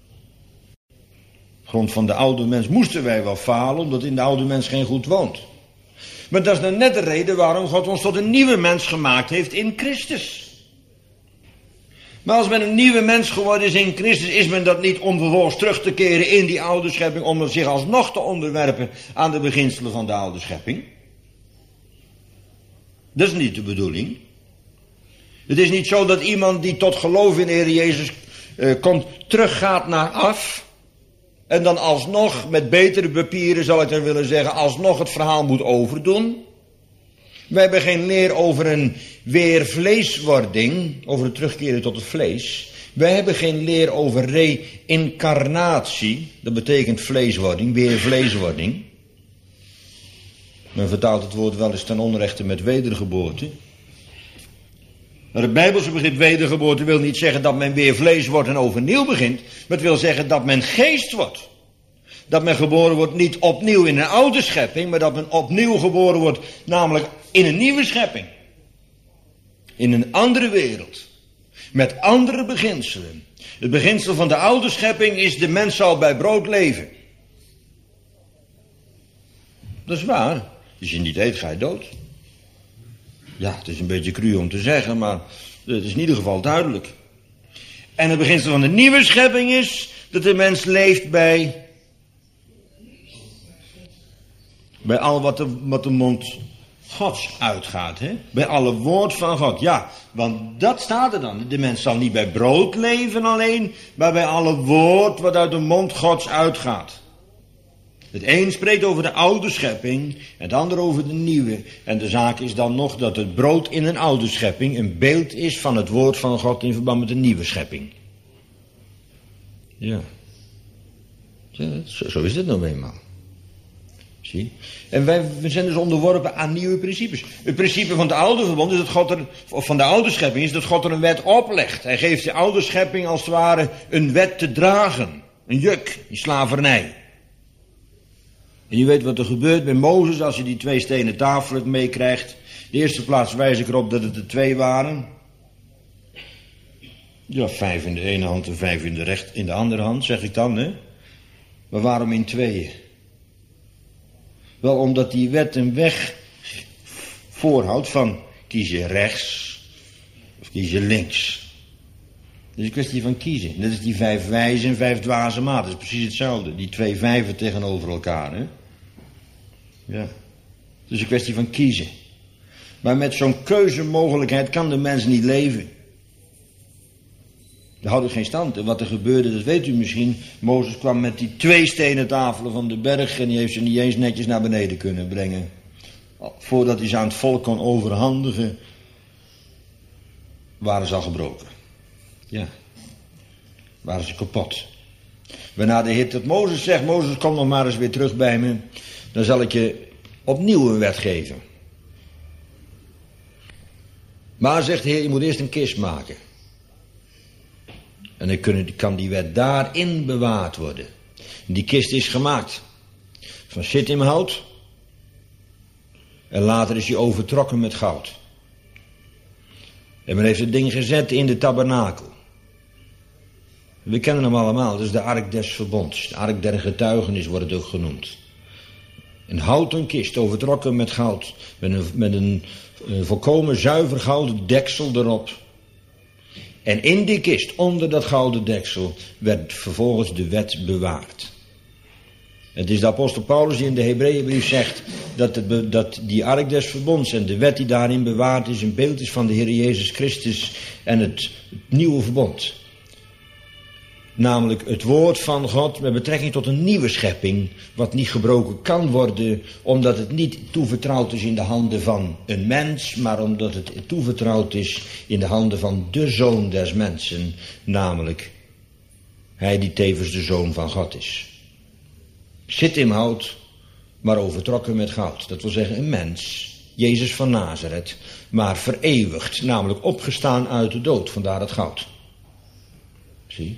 Op grond van de oude mens moesten wij wel falen, omdat in de oude mens geen goed woont. Maar dat is nou net de reden waarom God ons tot een nieuwe mens gemaakt heeft in Christus. Maar als men een nieuwe mens geworden is in Christus, is men dat niet om vervolgens terug te keren in die oude schepping, om zich alsnog te onderwerpen aan de beginselen van de oude schepping. Dat is niet de bedoeling. Het is niet zo dat iemand die tot geloof in de Heer Jezus uh, komt, teruggaat naar af. En dan alsnog, met betere papieren zal ik dan willen zeggen, alsnog het verhaal moet overdoen. Wij hebben geen leer over een weervleeswording, over het terugkeren tot het vlees. Wij hebben geen leer over reïncarnatie, dat betekent vleeswording, weervleeswording. Men vertaalt het woord wel eens ten onrechte met wedergeboorte. Maar het Bijbelse begrip wedergeboorte wil niet zeggen dat men weer vlees wordt en overnieuw begint. Maar het wil zeggen dat men geest wordt. Dat men geboren wordt niet opnieuw in een oude schepping, maar dat men opnieuw geboren wordt, namelijk in een nieuwe schepping. In een andere wereld. Met andere beginselen. Het beginsel van de oude schepping is: de mens zal bij brood leven. Dat is waar. Als je niet eet, ga je dood. Ja, het is een beetje cru om te zeggen, maar het is in ieder geval duidelijk. En het beginsel van de nieuwe schepping is dat de mens leeft bij, bij al wat de, wat de mond Gods uitgaat. Hè? Bij alle woord van God. Ja, want dat staat er dan. De mens zal niet bij brood leven alleen, maar bij alle woord wat uit de mond Gods uitgaat. Het een spreekt over de oude schepping, het ander over de nieuwe. En de zaak is dan nog dat het brood in een oude schepping een beeld is van het woord van God in verband met een nieuwe schepping. Ja. Ja, zo, zo is het nou eenmaal. Zie? En wij we zijn dus onderworpen aan nieuwe principes. Het principe van de oude verbond is dat God er, of van de oude schepping is dat God er een wet oplegt. Hij geeft de oude schepping als het ware een wet te dragen. Een juk, die slavernij. En je weet wat er gebeurt bij Mozes als je die twee stenen tafelen meekrijgt. De eerste plaats wijs ik erop dat het er twee waren. Ja, vijf in de ene hand en vijf in de, recht, in de andere hand, zeg ik dan, hè. Maar waarom in tweeën? Wel, omdat die wet een weg voorhoudt van kies je rechts of kies je links. Dat is een kwestie van kiezen. Dat is die vijf wijze en vijf dwaze maten. Dat is precies hetzelfde. Die twee vijven tegenover elkaar. Hè? Ja. Het is een kwestie van kiezen. Maar met zo'n keuzemogelijkheid kan de mens niet leven. Daar houdt het geen stand. En wat er gebeurde, dat weet u misschien. Mozes kwam met die twee stenen tafelen van de berg en die heeft ze niet eens netjes naar beneden kunnen brengen. Voordat hij ze aan het volk kon overhandigen, waren ze al gebroken. Ja, waren ze kapot. Waarna de Heer tot Mozes zegt: Mozes, kom nog maar eens weer terug bij me. Dan zal ik je opnieuw een wet geven. Maar zegt de Heer, je moet eerst een kist maken. En dan kan die wet daarin bewaard worden. Die kist is gemaakt van shittimhout. En later is hij overtrokken met goud. En men heeft het ding gezet in de tabernakel. We kennen hem allemaal, dat is de ark des verbonds. De ark der getuigenis wordt het ook genoemd. Een houten kist, overtrokken met goud. Met een, met een uh, volkomen zuiver gouden deksel erop. En in die kist, onder dat gouden deksel, werd vervolgens de wet bewaard. Het is de apostel Paulus die in de Hebreeënbrief zegt dat, het, dat die ark des verbonds en de wet die daarin bewaard is een beeld is van de Heer Jezus Christus en het, het nieuwe verbond. Namelijk het woord van God met betrekking tot een nieuwe schepping, wat niet gebroken kan worden, omdat het niet toevertrouwd is in de handen van een mens, maar omdat het toevertrouwd is in de handen van de Zoon des mensen, namelijk Hij die tevens de Zoon van God is. Zit in hout, maar overtrokken met goud. Dat wil zeggen een mens, Jezus van Nazareth, maar vereeuwigd, namelijk opgestaan uit de dood, vandaar het goud. Zie.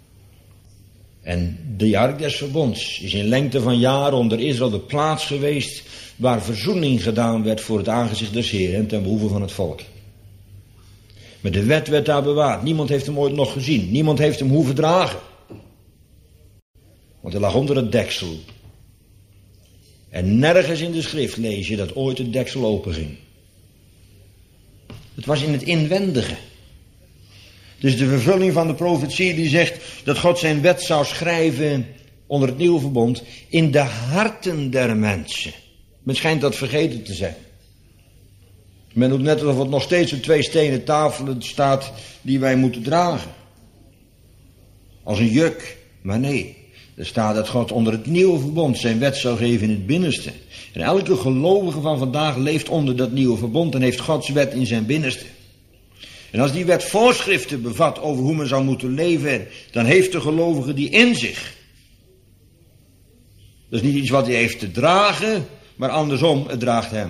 En de ark des verbonds is in lengte van jaren onder Israël de plaats geweest waar verzoening gedaan werd voor het aangezicht des Heeren en ten behoeve van het volk. Maar de wet werd daar bewaard. Niemand heeft hem ooit nog gezien. Niemand heeft hem hoeven dragen. Want hij lag onder het deksel. En nergens in de schrift lees je dat ooit het deksel openging. Het was in het inwendige. Dus de vervulling van de profetie die zegt dat God zijn wet zou schrijven onder het nieuwe verbond in de harten der mensen. Men schijnt dat vergeten te zijn. Men doet net alsof het nog steeds op twee stenen tafelen staat die wij moeten dragen. Als een juk. Maar nee, er staat dat God onder het nieuwe verbond zijn wet zou geven in het binnenste. En elke gelovige van vandaag leeft onder dat nieuwe verbond en heeft Gods wet in zijn binnenste. En als die wet voorschriften bevat over hoe men zou moeten leven, dan heeft de gelovige die in zich. Dat is niet iets wat hij heeft te dragen, maar andersom, het draagt hem.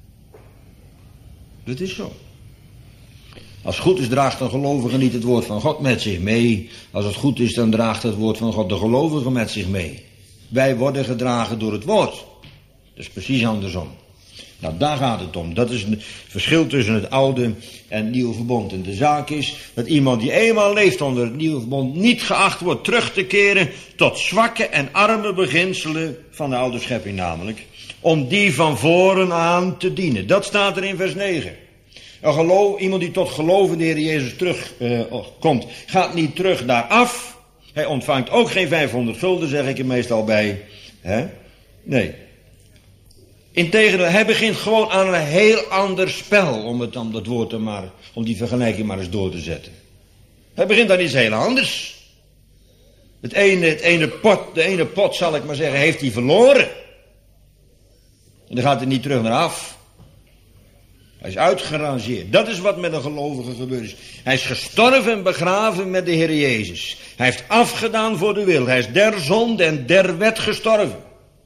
Dat is zo. Als het goed is, draagt een gelovige niet het woord van God met zich mee. Als het goed is, dan draagt het woord van God de gelovige met zich mee. Wij worden gedragen door het woord. Dat is precies andersom. Nou, daar gaat het om. Dat is het verschil tussen het oude en het nieuwe verbond. En de zaak is dat iemand die eenmaal leeft onder het nieuwe verbond niet geacht wordt terug te keren tot zwakke en arme beginselen van de oude schepping namelijk. Om die van voren aan te dienen. Dat staat er in vers negen. Een geloof, iemand die tot geloven de Heer Jezus terugkomt, uh, gaat niet terug daar af. Hij ontvangt ook geen vijfhonderd gulden, zeg ik er meestal bij. Hè? Nee. Integendeel, hij begint gewoon aan een heel ander spel, om het dan dat woord er maar, om die vergelijking maar eens door te zetten. Hij begint aan iets heel anders. Het ene, het ene pot, de ene pot, zal ik maar zeggen, heeft hij verloren. En dan gaat hij niet terug naar af. Hij is uitgerangeerd. Dat is wat met een gelovige gebeurd is. Hij is gestorven en begraven met de Heer Jezus. Hij heeft afgedaan voor de wil. Hij is der zonde en der wet gestorven.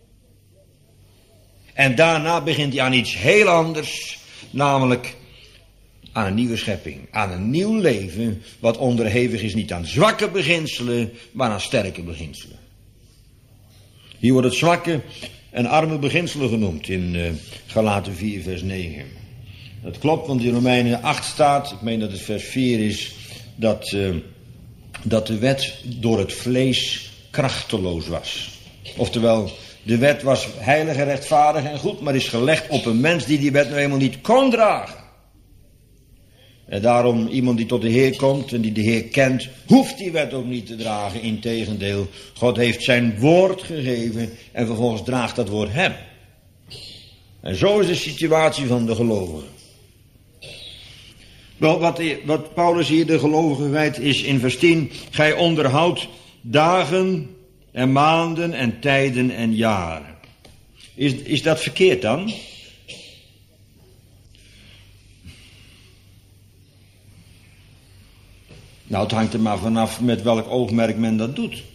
En daarna begint hij aan iets heel anders. Namelijk aan een nieuwe schepping. Aan een nieuw leven. Wat onderhevig is niet aan zwakke beginselen. Maar aan sterke beginselen. Hier wordt het zwakke en arme beginselen genoemd. In uh, Galaten vier vers negen. Dat klopt, want in Romeinen acht staat, ik meen dat het vers vier is, dat, uh, dat de wet door het vlees krachteloos was. Oftewel, de wet was heilig en rechtvaardig en goed, maar is gelegd op een mens die die wet nou helemaal niet kon dragen. En daarom, iemand die tot de Heer komt en die de Heer kent, hoeft die wet ook niet te dragen. Integendeel, God heeft zijn woord gegeven en vervolgens draagt dat woord hem. En zo is de situatie van de gelovigen. Wel, wat, wat Paulus hier de gelovigen wijdt is in vers tien. Gij onderhoudt dagen en maanden en tijden en jaren. Is, is dat verkeerd dan? Nou, het hangt er maar vanaf met welk oogmerk men dat doet.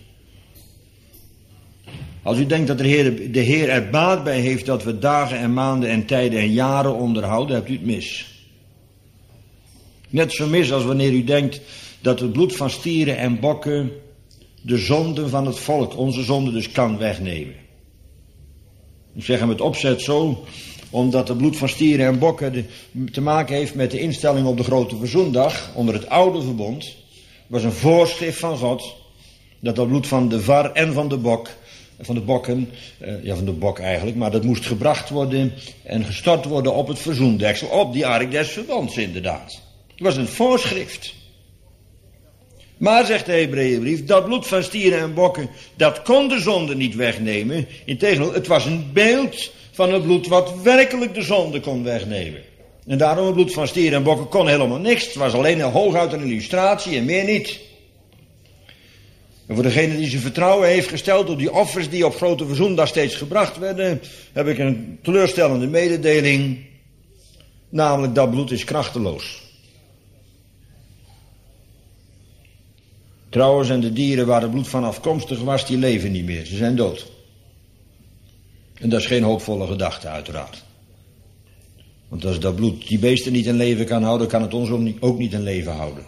Als u denkt dat de Heer, de Heer er baat bij heeft dat we dagen en maanden en tijden en jaren onderhouden, hebt u het mis. Net zo mis als wanneer u denkt dat het bloed van stieren en bokken de zonden van het volk, onze zonden dus, kan wegnemen. Ik zeg hem met opzet zo, omdat het bloed van stieren en bokken de, te maken heeft met de instelling op de grote verzoendag onder het oude verbond. Was een voorschrift van God dat dat bloed van de var en van de bok, van de bokken, uh, ja van de bok eigenlijk, maar dat moest gebracht worden en gestort worden op het verzoendeksel, op die ark des verbonds inderdaad. Het was een voorschrift. Maar, zegt de Hebreeënbrief, dat bloed van stieren en bokken, dat kon de zonde niet wegnemen. Integendeel, het was een beeld van het bloed wat werkelijk de zonde kon wegnemen. En daarom het bloed van stieren en bokken kon helemaal niks. Het was alleen een hooguit een illustratie en meer niet. En voor degene die zijn vertrouwen heeft gesteld op die offers die op grote verzoendag steeds gebracht werden, heb ik een teleurstellende mededeling. Namelijk, dat bloed is krachteloos. Trouwens, en de dieren waar het bloed van afkomstig was, die leven niet meer. Ze zijn dood. En dat is geen hoopvolle gedachte, uiteraard. Want als dat bloed die beesten niet in leven kan houden, kan het ons ook niet, ook niet in leven houden.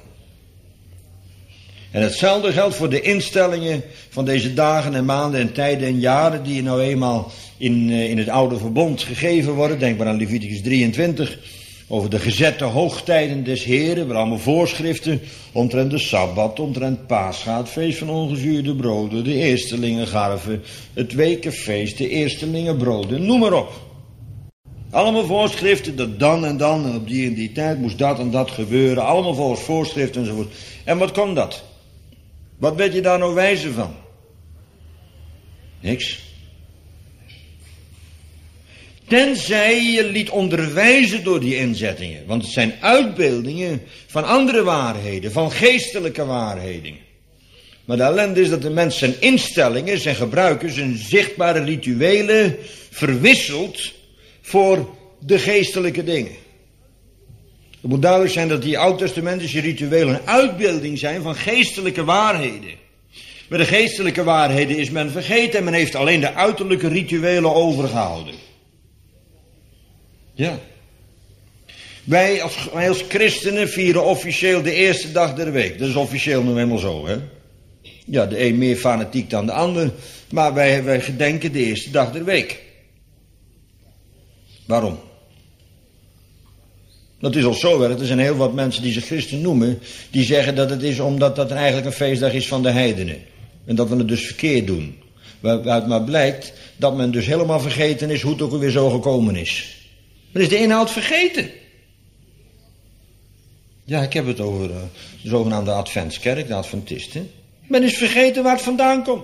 En hetzelfde geldt voor de instellingen van deze dagen en maanden en tijden en jaren die nou eenmaal in, in het oude verbond gegeven worden. Denk maar aan Leviticus drieëntwintig, over de gezette hoogtijden des Heren, waar allemaal voorschriften omtrent de Sabbat, omtrent Pascha, het feest van ongezuurde broden, de eerstelingengarven, het wekenfeest, de eerstelingenbroden, noem maar op. Allemaal voorschriften dat dan en dan en op die en die tijd moest dat en dat gebeuren, allemaal volgens voorschriften enzovoort. En wat kon dat? Wat werd je daar nou wijzer van? Niks. Tenzij je liet onderwijzen door die inzettingen. Want het zijn uitbeeldingen van andere waarheden, van geestelijke waarheden. Maar de ellende is dat de mens zijn instellingen, zijn gebruiken, zijn zichtbare rituelen verwisselt voor de geestelijke dingen. Het moet duidelijk zijn dat die oud-testamentische rituelen een uitbeelding zijn van geestelijke waarheden. Maar de geestelijke waarheden is men vergeten en men heeft alleen de uiterlijke rituelen overgehouden. Ja. Wij als, wij als christenen vieren officieel de eerste dag der week. Dat is officieel nu helemaal zo, hè. Ja, de een meer fanatiek dan de ander. Maar wij, wij gedenken de eerste dag der week. Waarom? Dat is al zo werkt. Er zijn heel wat mensen die zich christen noemen, die zeggen dat het is omdat dat eigenlijk een feestdag is van de heidenen. En dat we het dus verkeerd doen. Waaruit maar blijkt dat men dus helemaal vergeten is hoe het ook alweer zo gekomen is. Men is de inhoud vergeten. Ja, ik heb het over uh, de zogenaamde Adventskerk, de Adventisten. Men is vergeten waar het vandaan komt.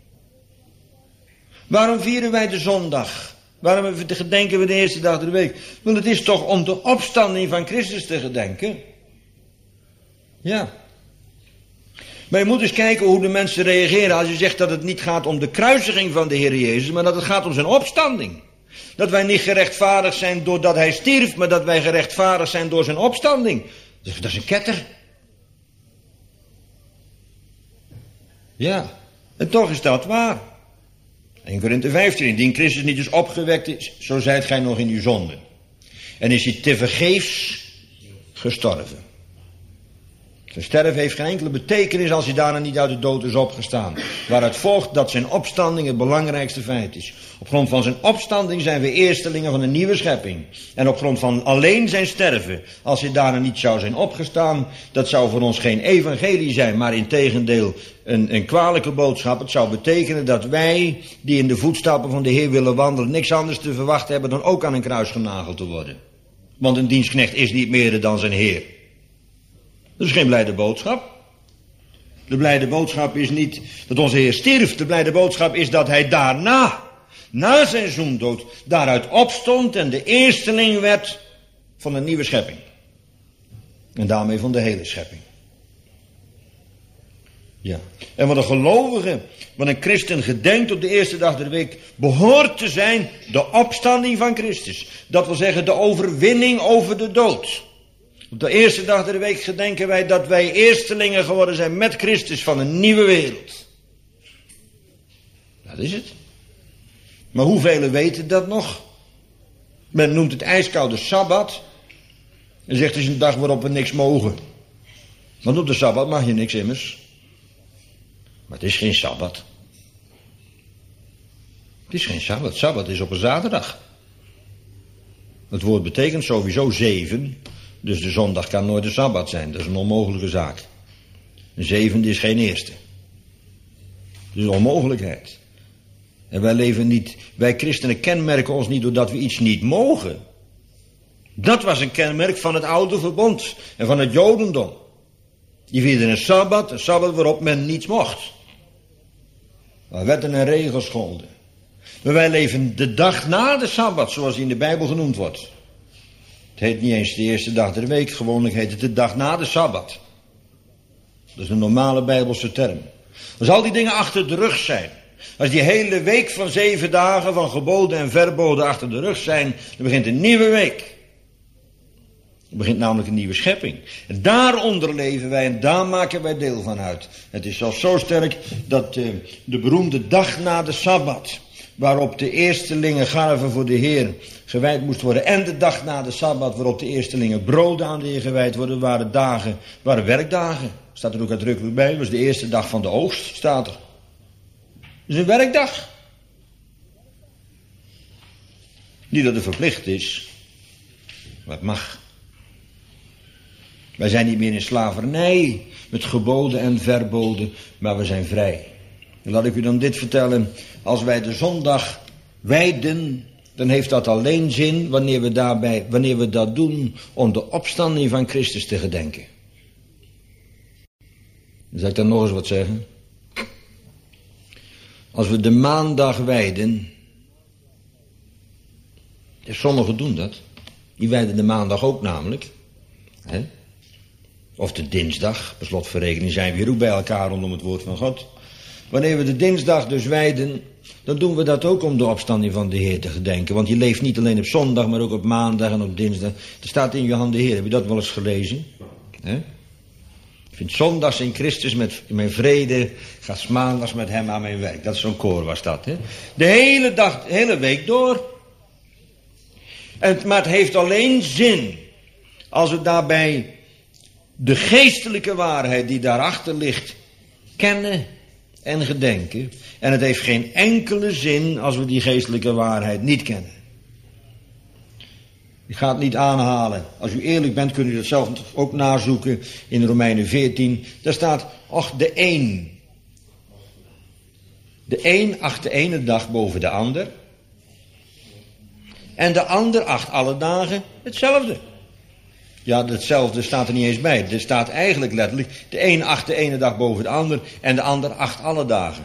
Waarom vieren wij de zondag? Waarom gedenken we de eerste dag der week? Want het is toch om de opstanding van Christus te gedenken. Ja. Maar je moet eens kijken hoe de mensen reageren als je zegt dat het niet gaat om de kruisiging van de Heer Jezus, maar dat het gaat om zijn opstanding. Dat wij niet gerechtvaardigd zijn doordat hij stierf, maar dat wij gerechtvaardigd zijn door zijn opstanding. Dus dat is een ketter. Ja, en toch is dat waar. In Korinthe vijftien, indien Christus niet is opgewekt is, zo zijt gij nog in uw zonde. En is hij tevergeefs gestorven. Zijn sterven heeft geen enkele betekenis als hij daarna niet uit de dood is opgestaan. Waaruit volgt dat zijn opstanding het belangrijkste feit is. Op grond van zijn opstanding zijn we eerstelingen van een nieuwe schepping. En op grond van alleen zijn sterven, als hij daarna niet zou zijn opgestaan, dat zou voor ons geen evangelie zijn, maar integendeel een, een kwalijke boodschap. Het zou betekenen dat wij, die in de voetstappen van de Heer willen wandelen, niks anders te verwachten hebben dan ook aan een kruis genageld te worden. Want een dienstknecht is niet meer dan zijn Heer. Dat is geen blijde boodschap. De blijde boodschap is niet dat onze Heer stierf. De blijde boodschap is dat hij daarna, na zijn zoendood, daaruit opstond en de eersteling werd van een nieuwe schepping. En daarmee van de hele schepping. Ja. En wat een gelovige, wat een christen gedenkt op de eerste dag der week, behoort te zijn de opstanding van Christus. Dat wil zeggen de overwinning over de dood. Op de eerste dag der week gedenken wij dat wij eerstelingen geworden zijn met Christus van een nieuwe wereld. Dat is het. Maar hoeveel weten dat nog? Men noemt het ijskoude Sabbat. En zegt het is een dag waarop we niks mogen. Want op de Sabbat mag je niks immers. Maar het is geen Sabbat. Het is geen Sabbat. Sabbat is op een zaterdag. Het woord betekent sowieso zeven. Dus de zondag kan nooit een Sabbat zijn. Dat is een onmogelijke zaak. Een zevende is geen eerste. Dat is een onmogelijkheid. En wij leven niet, wij christenen kenmerken ons niet doordat we iets niet mogen. Dat was een kenmerk van het oude verbond en van het jodendom. Die vierden een Sabbat, een Sabbat waarop men niets mocht. Waar wetten en regels golden. Maar wij leven de dag na de Sabbat, zoals die in de Bijbel genoemd wordt. Het heet niet eens de eerste dag der week, gewoonlijk heet het de dag na de Sabbat. Dat is een normale Bijbelse term. Als al die dingen achter de rug zijn, als die hele week van zeven dagen van geboden en verboden achter de rug zijn, dan begint een nieuwe week. Er begint namelijk een nieuwe schepping. En daaronder leven wij en daar maken wij deel van uit. Het is zelfs zo sterk dat uh, de beroemde dag na de Sabbat, waarop de eerstelingen garven voor de Heer gewijd moest worden, en de dag na de Sabbat waarop de eerstelingen broden aan de Heer gewijd worden, waren dagen, waren werkdagen. Staat er ook uitdrukkelijk bij. Dat was de eerste dag van de oogst, staat er. Het is een werkdag. Niet dat het verplicht is, maar het mag. Wij zijn niet meer in slavernij met geboden en verboden, maar we zijn vrij. En laat ik u dan dit vertellen. Als wij de zondag wijden, dan heeft dat alleen zin wanneer we, daarbij, wanneer we dat doen om de opstanding van Christus te gedenken. Dan zal ik dan nog eens wat zeggen. Als we de maandag wijden, sommigen doen dat. Die wijden de maandag ook namelijk. Hè? Of de dinsdag, per slotverrekening zijn we hier ook bij elkaar rondom het woord van God. Wanneer we de dinsdag dus wijden, dan doen we dat ook om de opstanding van de Heer te gedenken. Want je leeft niet alleen op zondag, maar ook op maandag en op dinsdag. Er staat in Johan de Heer, heb je dat wel eens gelezen? Hè? Ik vind zondags in Christus met mijn vrede, ga maandags met hem aan mijn werk. Dat is zo'n koor was dat. Hè? De hele dag, de hele week door. En, maar het heeft alleen zin als we daarbij de geestelijke waarheid die daarachter ligt kennen en gedenken. En het heeft geen enkele zin als we die geestelijke waarheid niet kennen. Ik ga het niet aanhalen. Als u eerlijk bent kunt u dat zelf ook nazoeken in Romeinen veertien. Daar staat, och de een. De een acht de ene dag boven de ander. En de ander acht alle dagen hetzelfde. Ja, hetzelfde staat er niet eens bij. Er staat eigenlijk letterlijk, de een acht de ene dag boven de ander en de ander acht alle dagen.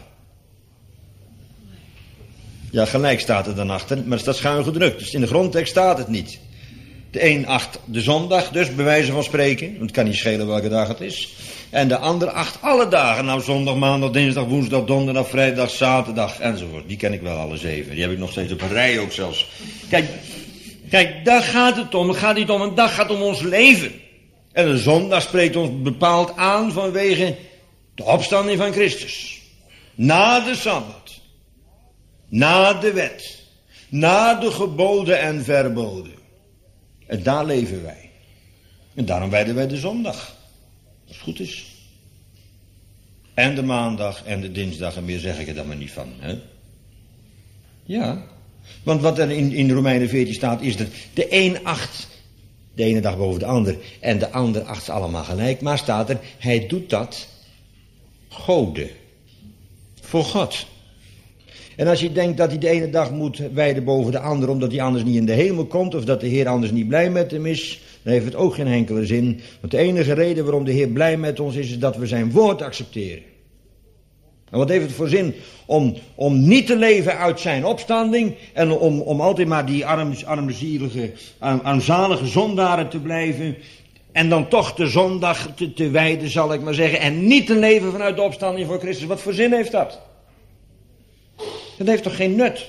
Ja, gelijk staat er dan achter, maar het staat schuin gedrukt. Dus in de grondtekst staat het niet. De een acht de zondag, dus bij wijze van spreken, want het kan niet schelen welke dag het is. En de ander acht alle dagen, nou zondag, maandag, dinsdag, woensdag, donderdag, vrijdag, zaterdag enzovoort. Die ken ik wel alle zeven, die heb ik nog steeds op een rij ook zelfs. Kijk, kijk, daar gaat het om. Het gaat niet om een dag, het gaat om ons leven. En de zondag spreekt ons bepaald aan vanwege de opstanding van Christus. Na de Sabbat. Na de wet. Na de geboden en verboden. En daar leven wij. En daarom wijden wij de zondag. Als het goed is. En de maandag en de dinsdag. En meer zeg ik er dan maar niet van. Hè? Ja. Want wat er in, in Romeinen veertien staat is dat de een acht de ene dag boven de ander. En de ander acht ze allemaal gelijk. Maar staat er, hij doet dat gode. Voor God. En als je denkt dat hij de ene dag moet wijden boven de ander, omdat hij anders niet in de hemel komt, of dat de Heer anders niet blij met hem is, dan heeft het ook geen enkele zin. Want de enige reden waarom de Heer blij met ons is, is dat we zijn woord accepteren. En wat heeft het voor zin om, om niet te leven uit zijn opstanding en om, om altijd maar die arm, armzielige, arm, armzalige zondaren te blijven en dan toch de zondag te, te wijden, zal ik maar zeggen, en niet te leven vanuit de opstanding voor Christus. Wat voor zin heeft dat? Dat heeft toch geen nut?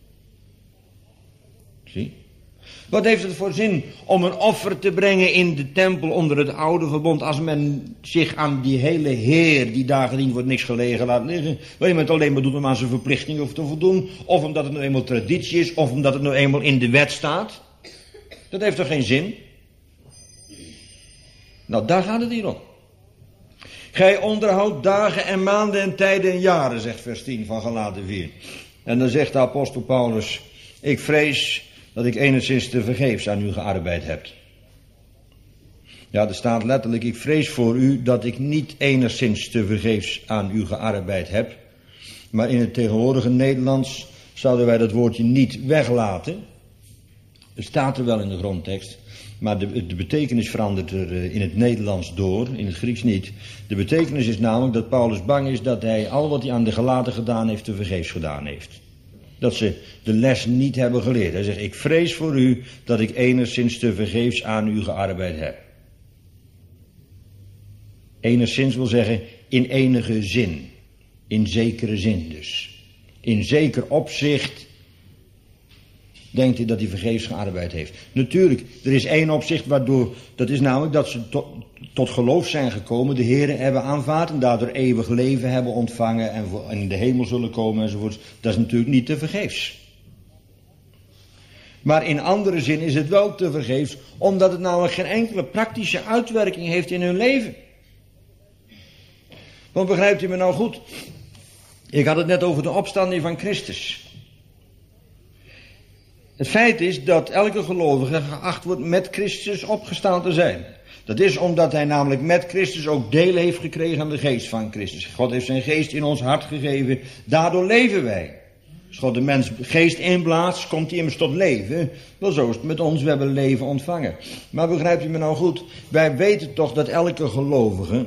Zie? Wat heeft het voor zin om een offer te brengen in de tempel onder het oude verbond, als men zich aan die hele Heer die daar gediend wordt niks gelegen laat liggen, wanneer men het alleen maar doet om aan zijn verplichting hoeft te voldoen, of omdat het nou eenmaal traditie is, of omdat het nou eenmaal in de wet staat? Dat heeft toch geen zin? Nou, daar gaat het hier om. Gij onderhoudt dagen en maanden en tijden en jaren, zegt vers tien van Galaten vier. En dan zegt de apostel Paulus, ik vrees dat ik enigszins te vergeefs aan u gearbeid heb. Ja, er staat letterlijk, ik vrees voor u dat ik niet enigszins te vergeefs aan u gearbeid heb. Maar in het tegenwoordige Nederlands zouden wij dat woordje niet weglaten. Het staat er wel in de grondtekst. Maar de, de betekenis verandert er in het Nederlands door, in het Grieks niet. De betekenis is namelijk dat Paulus bang is dat hij al wat hij aan de Galaten gedaan heeft, te vergeefs gedaan heeft. Dat ze de les niet hebben geleerd. Hij zegt, ik vrees voor u dat ik enigszins te vergeefs aan u gearbeid heb. Enigszins wil zeggen, in enige zin. In zekere zin dus. In zeker opzicht denkt hij dat hij vergeefs gearbeid heeft. Natuurlijk, er is één opzicht waardoor, dat is namelijk dat ze tot, tot geloof zijn gekomen, de Heere hebben aanvaard en daardoor eeuwig leven hebben ontvangen en, voor, en in de hemel zullen komen enzovoort. Dat is natuurlijk niet te vergeefs. Maar in andere zin is het wel te vergeefs, omdat het namelijk geen enkele praktische uitwerking heeft in hun leven. Want begrijpt u me nou goed? Ik had het net over de opstanding van Christus. Het feit is dat elke gelovige geacht wordt met Christus opgestaan te zijn. Dat is omdat hij namelijk met Christus ook deel heeft gekregen aan de geest van Christus. God heeft zijn geest in ons hart gegeven, daardoor leven wij. Als God de mens geest inblaast, komt hij immers tot leven. Wel, zo is het met ons, we hebben leven ontvangen. Maar begrijpt u me nou goed? Wij weten toch dat elke gelovige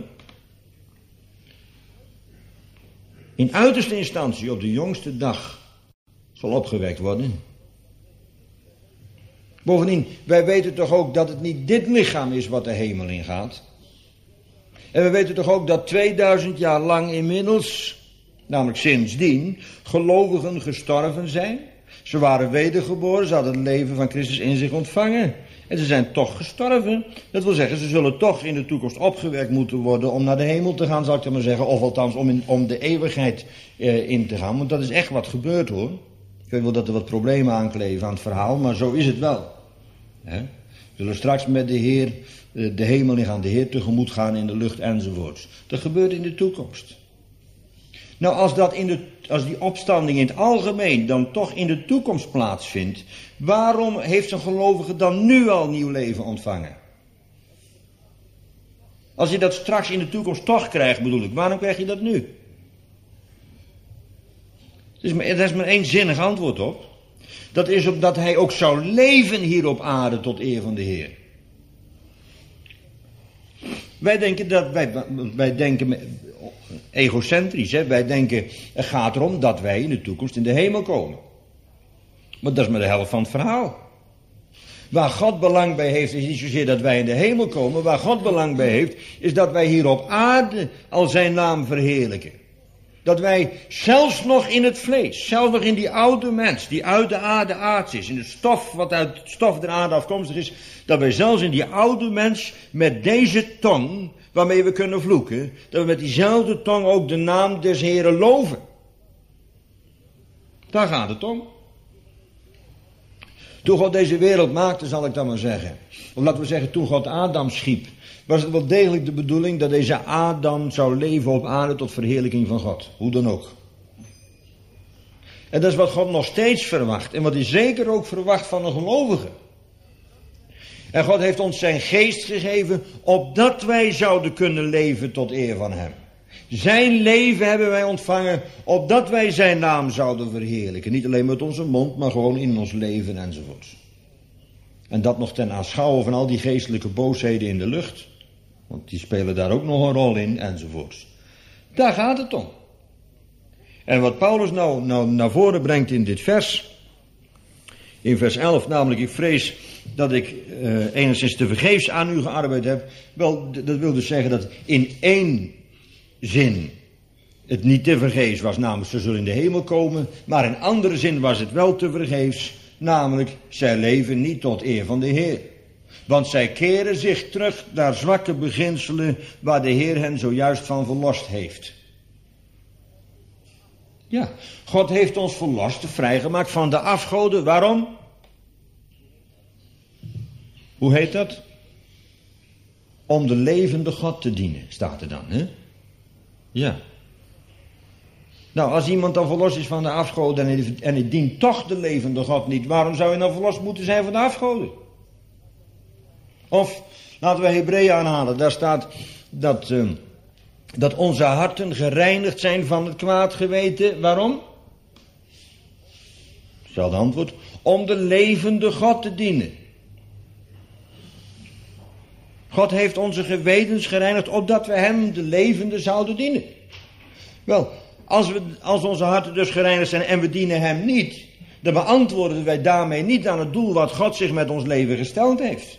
in uiterste instantie op de jongste dag zal opgewekt worden. Bovendien, wij weten toch ook dat het niet dit lichaam is wat de hemel ingaat. En we weten toch ook dat tweeduizend jaar lang inmiddels, namelijk sindsdien, gelovigen gestorven zijn. Ze waren wedergeboren, ze hadden het leven van Christus in zich ontvangen. En ze zijn toch gestorven. Dat wil zeggen, ze zullen toch in de toekomst opgewekt moeten worden om naar de hemel te gaan, zal ik maar zeggen. Of althans om, in, om de eeuwigheid eh, in te gaan. Want dat is echt wat gebeurd hoor. Ik weet wel dat er wat problemen aankleven aan het verhaal, maar zo is het wel. He? We zullen straks met de Heer de hemel in gaan, de Heer tegemoet gaan in de lucht enzovoorts. Dat gebeurt in de toekomst. Nou, als, dat in de, als die opstanding in het algemeen dan toch in de toekomst plaatsvindt, waarom heeft een gelovige dan nu al nieuw leven ontvangen? Als je dat straks in de toekomst toch krijgt, bedoel ik, waarom krijg je dat nu? Er is maar, er is maar één zinnig antwoord op. Dat is omdat hij ook zou leven hier op aarde tot eer van de Heer. Wij denken dat, wij, wij denken egocentrisch, hè? Wij denken, het gaat erom dat wij in de toekomst in de hemel komen. Maar dat is maar de helft van het verhaal. Waar God belang bij heeft, is niet zozeer dat wij in de hemel komen. Waar God belang bij heeft, is dat wij hier op aarde al zijn naam verheerlijken. Dat wij zelfs nog in het vlees, zelfs nog in die oude mens, die uit de aarde aards is, in het stof wat uit het stof der aarde afkomstig is, dat wij zelfs in die oude mens met deze tong, waarmee we kunnen vloeken, dat we met diezelfde tong ook de naam des Heren loven. Daar gaat het om. Toen God deze wereld maakte, zal ik dan maar zeggen, of laten we zeggen, toen God Adam schiep, was het wel degelijk de bedoeling dat deze Adam zou leven op aarde tot verheerlijking van God. Hoe dan ook. En dat is wat God nog steeds verwacht. En wat hij zeker ook verwacht van een gelovige. En God heeft ons zijn geest gegeven, opdat wij zouden kunnen leven tot eer van hem. Zijn leven hebben wij ontvangen, opdat wij zijn naam zouden verheerlijken. Niet alleen met onze mond, maar gewoon in ons leven enzovoort. En dat nog ten aanschouwen van al die geestelijke boosheden in de lucht. Want die spelen daar ook nog een rol in, enzovoorts. Daar gaat het om. En wat Paulus nou, nou naar voren brengt in dit vers, in vers elf, namelijk, ik vrees dat ik uh, enigszins te vergeefs aan u gearbeid heb. Wel, dat wil dus zeggen dat in één zin het niet te vergeefs was, namelijk ze zullen in de hemel komen, maar in andere zin was het wel te vergeefs, namelijk zij leven niet tot eer van de Heer. Want zij keren zich terug naar zwakke beginselen waar de Heer hen zojuist van verlost heeft. Ja, God heeft ons verlost, vrijgemaakt van de afgoden. Waarom? Hoe heet dat? Om de levende God te dienen, staat er dan, hè? Ja. Nou, als iemand dan verlost is van de afgoden en hij, en hij dient toch de levende God niet, waarom zou hij dan verlost moeten zijn van de afgoden? Of, laten we Hebreeën aanhalen, daar staat dat, uh, dat onze harten gereinigd zijn van het kwaad geweten. Waarom? Hetzelfde antwoord. Om de levende God te dienen. God heeft onze gewetens gereinigd, opdat we hem, de levende, zouden dienen. Wel, als, we, als onze harten dus gereinigd zijn en we dienen hem niet, dan beantwoorden wij daarmee niet aan het doel wat God zich met ons leven gesteld heeft.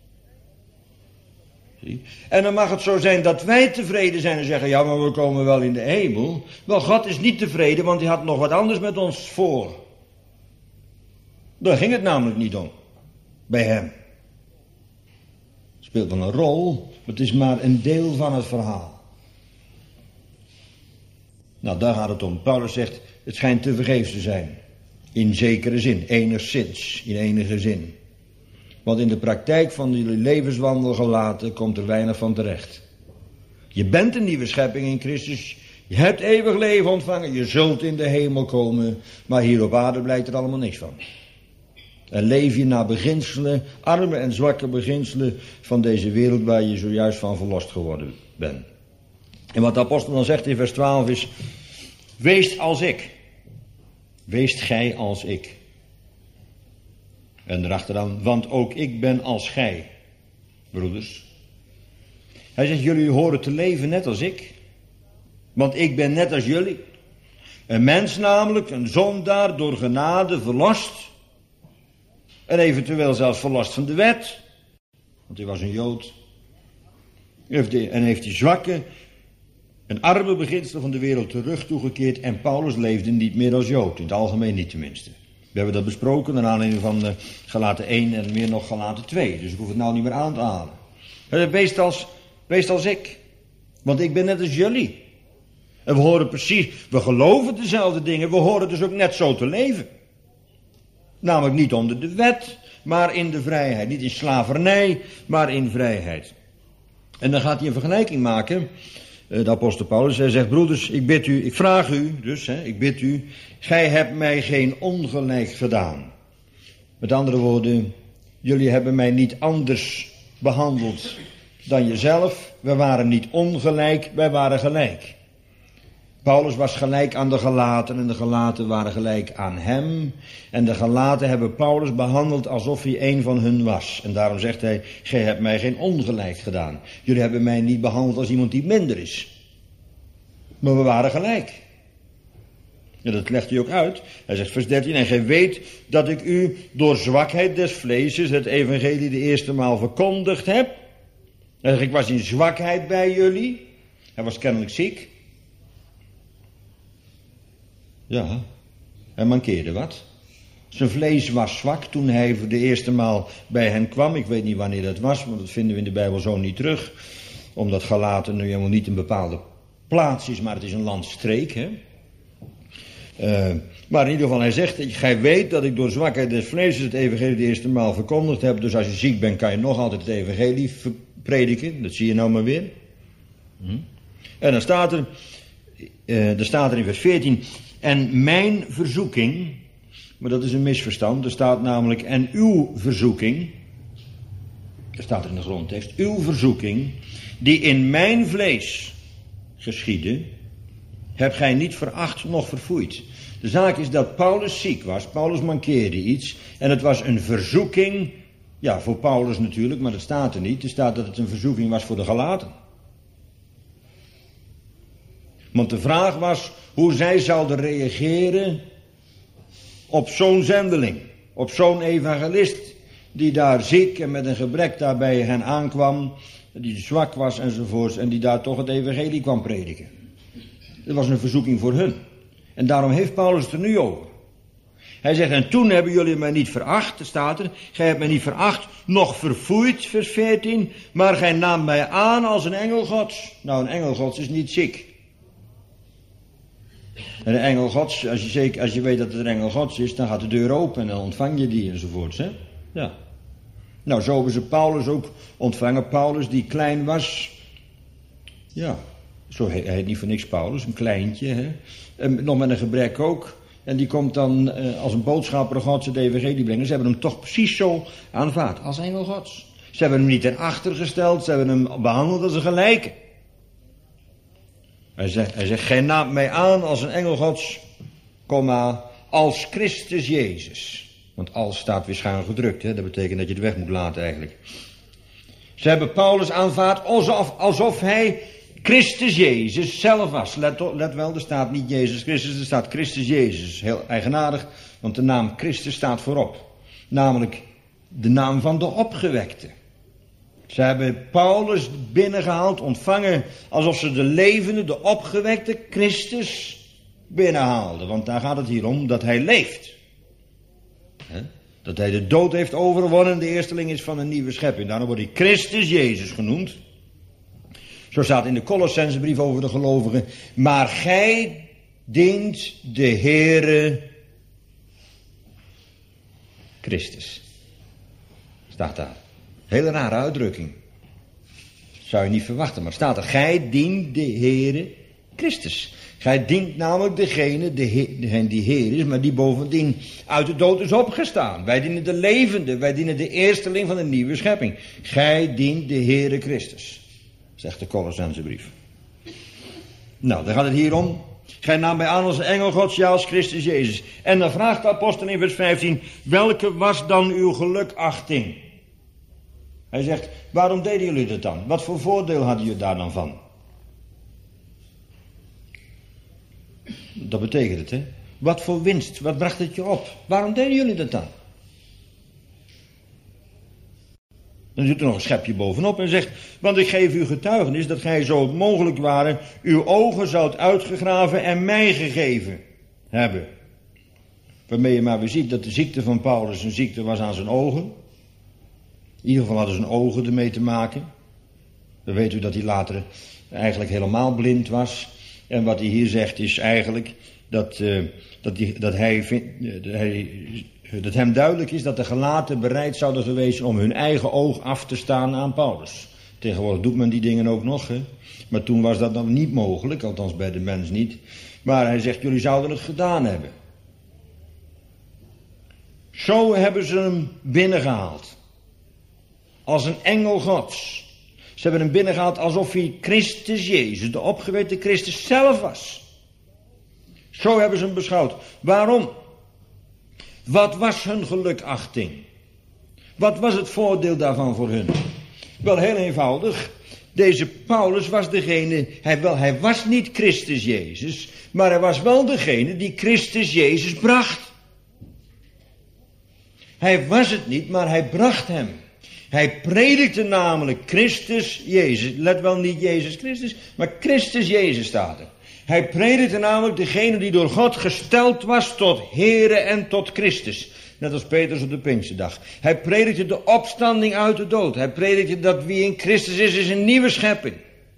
En dan mag het zo zijn dat wij tevreden zijn en zeggen, ja, maar we komen wel in de hemel. Wel, God is niet tevreden, want hij had nog wat anders met ons voor. Daar ging het namelijk niet om. Bij hem. Het speelt wel een rol, maar het is maar een deel van het verhaal. Nou, daar gaat het om. Paulus zegt, het schijnt te vergeefs te zijn. In zekere zin, enigszins, in enige zin. Want in de praktijk van jullie levenswandel gelaten komt er weinig van terecht. Je bent een nieuwe schepping in Christus. Je hebt eeuwig leven ontvangen. Je zult in de hemel komen. Maar hier op aarde blijkt er allemaal niks van. En leef je naar beginselen, arme en zwakke beginselen van deze wereld waar je zojuist van verlost geworden bent. En wat de apostel dan zegt in vers twaalf is, wees als ik. Weest gij als ik. En erachteraan, want ook ik ben als gij, broeders. Hij zegt, jullie horen te leven net als ik. Want ik ben net als jullie. Een mens namelijk, een zondaar, door genade verlost. En eventueel zelfs verlost van de wet. Want hij was een Jood. En heeft die zwakke en arme beginselen van de wereld terug toegekeerd. En Paulus leefde niet meer als Jood. In het algemeen niet tenminste. We hebben dat besproken naar aanleiding van uh, Galaten één en meer nog Galaten twee. Dus ik hoef het nou niet meer aan te halen. Wees als, wees als ik. Want ik ben net als jullie. En we horen precies, we geloven dezelfde dingen. We horen dus ook net zo te leven. Namelijk niet onder de wet, maar in de vrijheid. Niet in slavernij, maar in vrijheid. En dan gaat hij een vergelijking maken. De apostel Paulus, hij zegt, broeders, ik bid u, ik vraag u, dus, hè, ik bid u, gij hebt mij geen ongelijk gedaan. Met andere woorden, jullie hebben mij niet anders behandeld dan jezelf. We waren niet ongelijk, wij waren gelijk. Paulus was gelijk aan de Galaten en de Galaten waren gelijk aan hem. En de Galaten hebben Paulus behandeld alsof hij een van hun was. En daarom zegt hij, gij hebt mij geen ongelijk gedaan. Jullie hebben mij niet behandeld als iemand die minder is. Maar we waren gelijk. Ja, dat legt hij ook uit. Hij zegt vers dertien, en gij weet dat ik u door zwakheid des vleeses het evangelie de eerste maal verkondigd heb. Hij zegt, ik was in zwakheid bij jullie. Hij was kennelijk ziek. Ja, hij mankeerde wat. Zijn vlees was zwak toen hij voor de eerste maal bij hen kwam. Ik weet niet wanneer dat was, want dat vinden we in de Bijbel zo niet terug. Omdat Galaten nu helemaal niet een bepaalde plaats is, maar het is een landstreek. Hè? Uh, maar in ieder geval, hij zegt, gij weet dat ik door zwakheid des vleeses het evangelie de eerste maal verkondigd heb. Dus als je ziek bent, kan je nog altijd het evangelie prediken. Dat zie je nou maar weer. Hm? En dan staat er, uh, er staat er in vers veertien... En mijn verzoeking, maar dat is een misverstand, er staat namelijk, en uw verzoeking, er staat er in de grondtekst, uw verzoeking, die in mijn vlees geschiedde, heb gij niet veracht noch verfoeid. De zaak is dat Paulus ziek was, Paulus mankeerde iets, en het was een verzoeking, ja, voor Paulus natuurlijk, maar dat staat er niet, er staat dat het een verzoeking was voor de Galaten. Want de vraag was hoe zij zouden reageren op zo'n zendeling, op zo'n evangelist die daar ziek en met een gebrek daar bij hen aankwam, die zwak was enzovoorts en die daar toch het evangelie kwam prediken. Dat was een verzoeking voor hun. En daarom heeft Paulus het er nu over. Hij zegt, en toen hebben jullie mij niet veracht, er staat er, gij hebt mij niet veracht, noch verfoeid, vers veertien, maar gij naamt mij aan als een engel Gods. Nou, een engel Gods is niet ziek. En een engel Gods, als je, zeker, als je weet dat het een engel Gods is, dan gaat de deur open en dan ontvang je die enzovoorts. Hè? Ja. Nou, zo hebben ze Paulus ook ontvangen. Paulus die klein was. Ja, zo heet hij niet voor niks Paulus, een kleintje. Hè? En nog met een gebrek ook. En die komt dan eh, als een boodschapper Gods het evangelie brengen. Ze hebben hem toch precies zo aanvaard, als engel Gods. Ze hebben hem niet ten achter gesteld, ze hebben hem behandeld als een gelijke. Hij zegt, hij zegt, gij naamt mij aan als een engel Gods, komma, als Christus Jezus. Want als staat weer schuin gedrukt, hè? Dat betekent dat je het weg moet laten eigenlijk. Ze hebben Paulus aanvaard alsof, alsof hij Christus Jezus zelf was. Let, let wel, er staat niet Jezus Christus, er staat Christus Jezus. Heel eigenaardig, want de naam Christus staat voorop. Namelijk de naam van de opgewekte. Ze hebben Paulus binnengehaald, ontvangen, alsof ze de levende, de opgewekte Christus binnenhaalden. Want daar gaat het hier om, dat hij leeft. He? Dat hij de dood heeft overwonnen en de eersteling is van een nieuwe schepping. Daarom wordt hij Christus Jezus genoemd. Zo staat in de Colossensebrief over de gelovigen. Maar gij dient de Heere Christus. Staat daar. Hele rare uitdrukking. Zou je niet verwachten, maar staat er. Gij dient de Heere Christus. Gij dient namelijk degene, degene die Heer is, maar die bovendien uit de dood is opgestaan. Wij dienen de levende, wij dienen de eersteling van een nieuwe schepping. Gij dient de Heere Christus, zegt de Colossensebrief. Nou, daar gaat het hier om. Gij nam mij aan als een engel Gods, ja als Christus Jezus. En dan vraagt de apostel in vers vijftien, welke was dan uw gelukachting? Hij zegt, waarom deden jullie dat dan? Wat voor voordeel hadden jullie daar dan van? Dat betekent het, hè? Wat voor winst, wat bracht het je op? Waarom deden jullie dat dan? Dan zit er nog een schepje bovenop en zegt, want ik geef u getuigenis dat gij zo mogelijk waren, uw ogen zoudt uitgegraven en mij gegeven hebben. Waarmee je maar weer ziet dat de ziekte van Paulus een ziekte was aan zijn ogen. In ieder geval hadden zijn ogen ermee te maken. Dan weet u dat hij later eigenlijk helemaal blind was. En wat hij hier zegt is eigenlijk dat, uh, dat, die, dat, hij, uh, dat, hij, dat hem duidelijk is dat de gelaten bereid zouden geweest zijn om hun eigen oog af te staan aan Paulus. Tegenwoordig doet men die dingen ook nog, hè? Maar toen was dat dan niet mogelijk, althans bij de mens niet. Maar hij zegt, jullie zouden het gedaan hebben. Zo hebben ze hem binnengehaald. Als een engel Gods. Ze hebben hem binnengehaald alsof hij Christus Jezus, de opgewekte Christus zelf was. Zo hebben ze hem beschouwd. Waarom? Wat was hun gelukachting? Wat was het voordeel daarvan voor hun? Wel, heel eenvoudig. Deze Paulus was degene, hij, wel, hij was niet Christus Jezus, maar hij was wel degene die Christus Jezus bracht. Hij was het niet, maar hij bracht hem. Hij predikte namelijk Christus Jezus. Let wel, niet Jezus Christus, maar Christus Jezus staat er. Hij predikte namelijk degene die door God gesteld was tot Here en tot Christus. Net als Petrus op de Pinksterdag. Hij predikte de opstanding uit de dood. Hij predikte dat wie in Christus is, is een nieuwe schepping.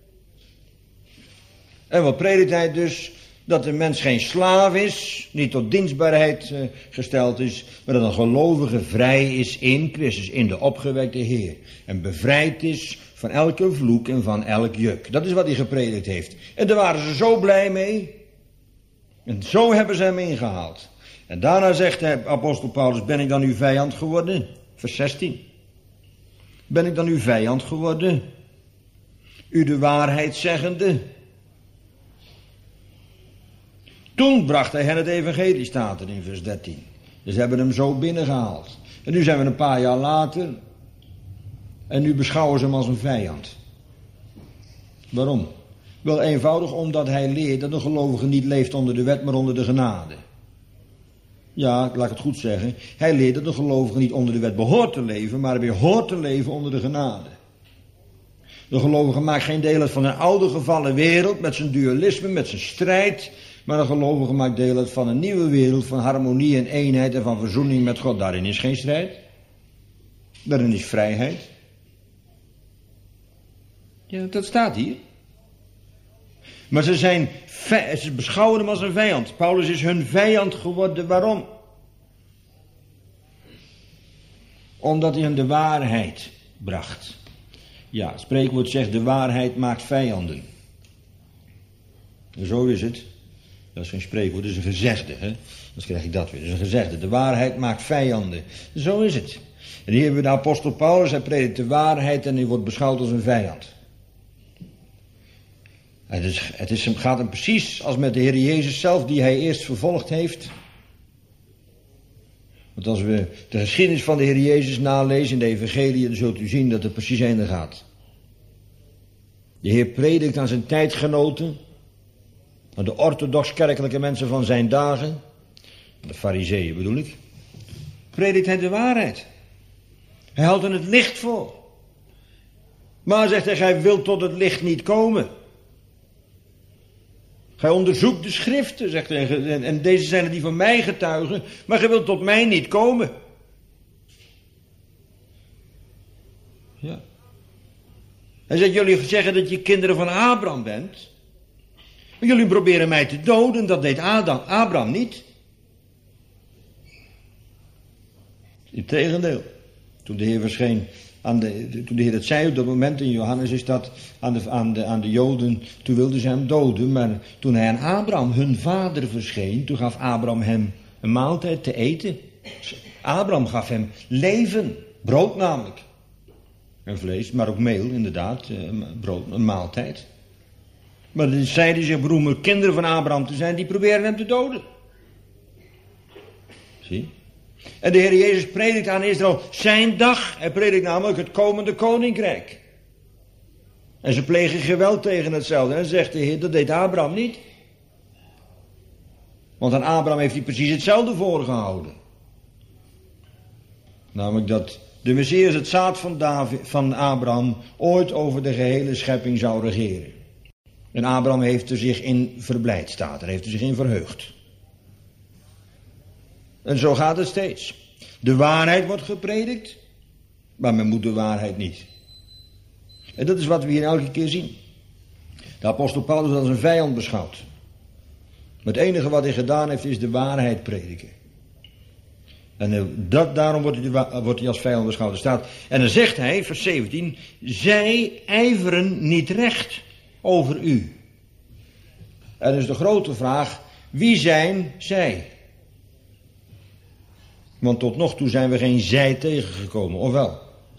En wat predikt hij dus? Dat de mens geen slaaf is, niet tot dienstbaarheid uh, gesteld is, maar dat een gelovige vrij is in Christus, in de opgewekte Heer. En bevrijd is van elke vloek en van elk juk. Dat is wat hij gepredikt heeft. En daar waren ze zo blij mee. En zo hebben ze hem ingehaald. En daarna zegt de apostel Paulus, ben ik dan uw vijand geworden? Vers zestien. Ben ik dan uw vijand geworden? U de waarheid zeggende? Toen bracht hij hen het evangelie, staat er in vers dertien. Dus ze hebben hem zo binnengehaald. En nu zijn we een paar jaar later. En nu beschouwen ze hem als een vijand. Waarom? Wel eenvoudig omdat hij leert dat een gelovige niet leeft onder de wet, maar onder de genade. Ja, laat ik het goed zeggen. Hij leert dat een gelovige niet onder de wet behoort te leven, maar weer hoort te leven onder de genade. De gelovige maakt geen deel uit van een oude gevallen wereld met zijn dualisme, met zijn strijd. Maar een gelovige maakt deel uit van een nieuwe wereld van harmonie en eenheid en van verzoening met God. Daarin is geen strijd. Daarin is vrijheid. Ja, dat staat hier. Maar ze zijn, ze beschouwen hem als een vijand. Paulus is hun vijand geworden. Waarom? Omdat hij hen de waarheid bracht. Ja, het spreekwoord zegt, de waarheid maakt vijanden. En zo is het. Dat is geen spreekwoord, dat is een gezegde. Hè? Dan krijg ik dat weer. Dat is een gezegde. De waarheid maakt vijanden. Zo is het. En hier hebben we de apostel Paulus. Hij predikt de waarheid en hij wordt beschouwd als een vijand. Het, is, het is, gaat hem precies als met de Heer Jezus zelf, die hij eerst vervolgd heeft. Want als we de geschiedenis van de Heer Jezus nalezen in de evangelie, dan zult u zien dat het precies einde gaat. De Heer predikt aan zijn tijdgenoten, aan de orthodox-kerkelijke mensen van zijn dagen, de farizeeën bedoel ik, predikt hij de waarheid. Hij houdt hen het licht voor. Maar zegt hij, gij wilt tot het licht niet komen. Gij onderzoekt de schriften, zegt hij, en deze zijn er die van mij getuigen, maar gij wilt tot mij niet komen. Ja. Hij zegt, jullie zeggen dat je kinderen van Abraham bent. Maar jullie proberen mij te doden, dat deed Adam, Abraham niet. Integendeel. Toen de Heer verscheen, aan de, toen de Heer het zei op dat moment, in Johannes is dat, aan de, aan, de, aan de Joden, toen wilden ze hem doden. Maar toen hij aan Abraham, hun vader, verscheen, toen gaf Abraham hem een maaltijd te eten. Abraham gaf hem leven, brood namelijk. En vlees, maar ook meel, inderdaad, brood, een maaltijd. Maar zij die zich beroemen kinderen van Abraham te zijn, die proberen hem te doden. Zie? En de Heer Jezus predikt aan Israël zijn dag. Hij predikt namelijk het komende koninkrijk. En ze plegen geweld tegen hetzelfde. En dan zegt de Heer, dat deed Abraham niet. Want aan Abraham heeft hij precies hetzelfde voorgehouden. Namelijk dat de Messias, het zaad van, David, van Abraham, ooit over de gehele schepping zou regeren. En Abraham heeft er zich in verblijd, staat er, heeft er zich in verheugd. En zo gaat het steeds. De waarheid wordt gepredikt, maar men moet de waarheid niet. En dat is wat we hier elke keer zien. De apostel Paulus als een vijand beschouwd. Maar het enige wat hij gedaan heeft is de waarheid prediken. En dat, daarom wordt hij, wordt hij als vijand beschouwd. Staat. En dan zegt hij, vers zeventien, zij ijveren niet recht over u. En dus de grote vraag, wie zijn zij? Want tot nog toe zijn we geen zij tegengekomen, of wel?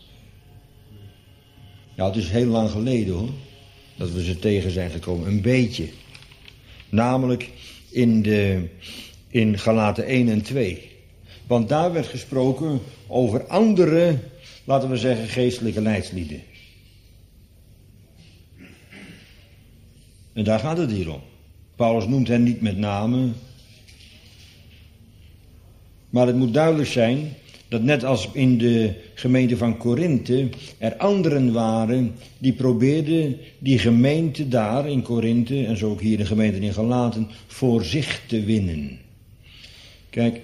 Ja, het is heel lang geleden hoor, dat we ze tegen zijn gekomen, een beetje. Namelijk in, de, in Galaten één en twee. Want daar werd gesproken over andere, laten we zeggen, geestelijke leidslieden. En daar gaat het hier om. Paulus noemt hen niet met name. Maar het moet duidelijk zijn dat net als in de gemeente van Korinthe er anderen waren die probeerden die gemeente daar in Korinthe en zo ook hier de gemeente in Galaten voor zich te winnen. Kijk,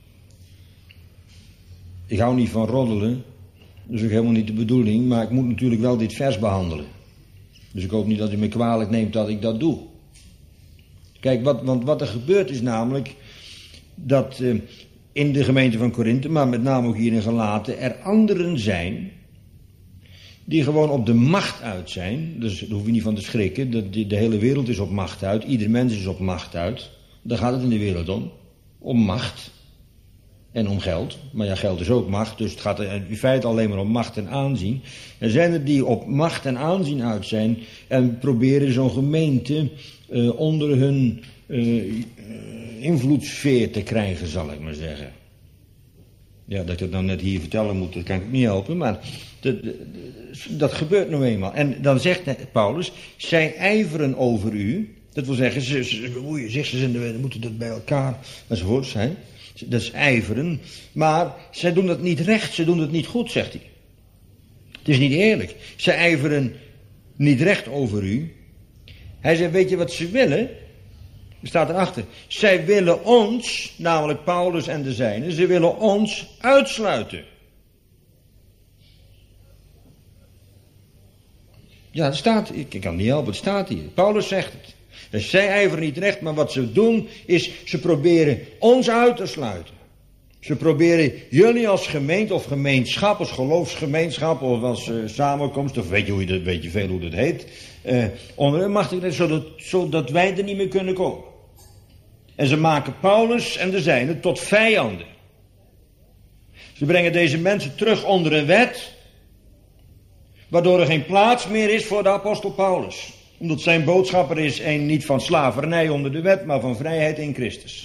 ik hou niet van roddelen, dat is ook helemaal niet de bedoeling, maar ik moet natuurlijk wel dit vers behandelen. Dus ik hoop niet dat u me kwalijk neemt dat ik dat doe. Kijk, wat, want wat er gebeurt is namelijk dat uh, in de gemeente van Korinthe, maar met name ook hier in Galaten, er anderen zijn die gewoon op de macht uit zijn. Dus daar hoef je niet van te schrikken, de, de, de hele wereld is op macht uit, ieder mens is op macht uit. Daar gaat het in de wereld om, om macht en om geld. Maar ja, geld is ook macht, dus het gaat er in feite alleen maar om macht en aanzien. Er zijn er die op macht en aanzien uit zijn en proberen zo'n gemeente uh, onder hun uh, invloedssfeer te krijgen, zal ik maar zeggen. Ja, dat ik dat nou net hier vertellen moet, dat kan ik niet helpen, maar dat, dat, dat gebeurt nou eenmaal. En dan zegt Paulus, zij ijveren over u, dat wil zeggen, ze, ze bemoeien zich, ze zijn, moeten dat bij elkaar, enzovoort zijn. Dat is ijveren, maar zij doen dat niet recht, ze doen dat niet goed, zegt hij. Het is niet eerlijk. Zij ijveren niet recht over u. Hij zegt, weet je wat ze willen? Er staat erachter. Zij willen ons, namelijk Paulus en de zijnen, ze willen ons uitsluiten. Ja, het staat, ik kan het niet helpen, het staat hier. Paulus zegt het. Dus zij ijveren niet recht, maar wat ze doen is, ze proberen ons uit te sluiten. Ze proberen jullie als gemeente of gemeenschap, als geloofsgemeenschap of als uh, samenkomst, of weet je, hoe je dat, weet je veel hoe dat heet, uh, onder hun machtigheid, zodat, zodat wij er niet meer kunnen komen. En ze maken Paulus en de zijnen tot vijanden. Ze brengen deze mensen terug onder een wet, waardoor er geen plaats meer is voor de apostel Paulus. Omdat zijn boodschap er is een niet van slavernij onder de wet, maar van vrijheid in Christus.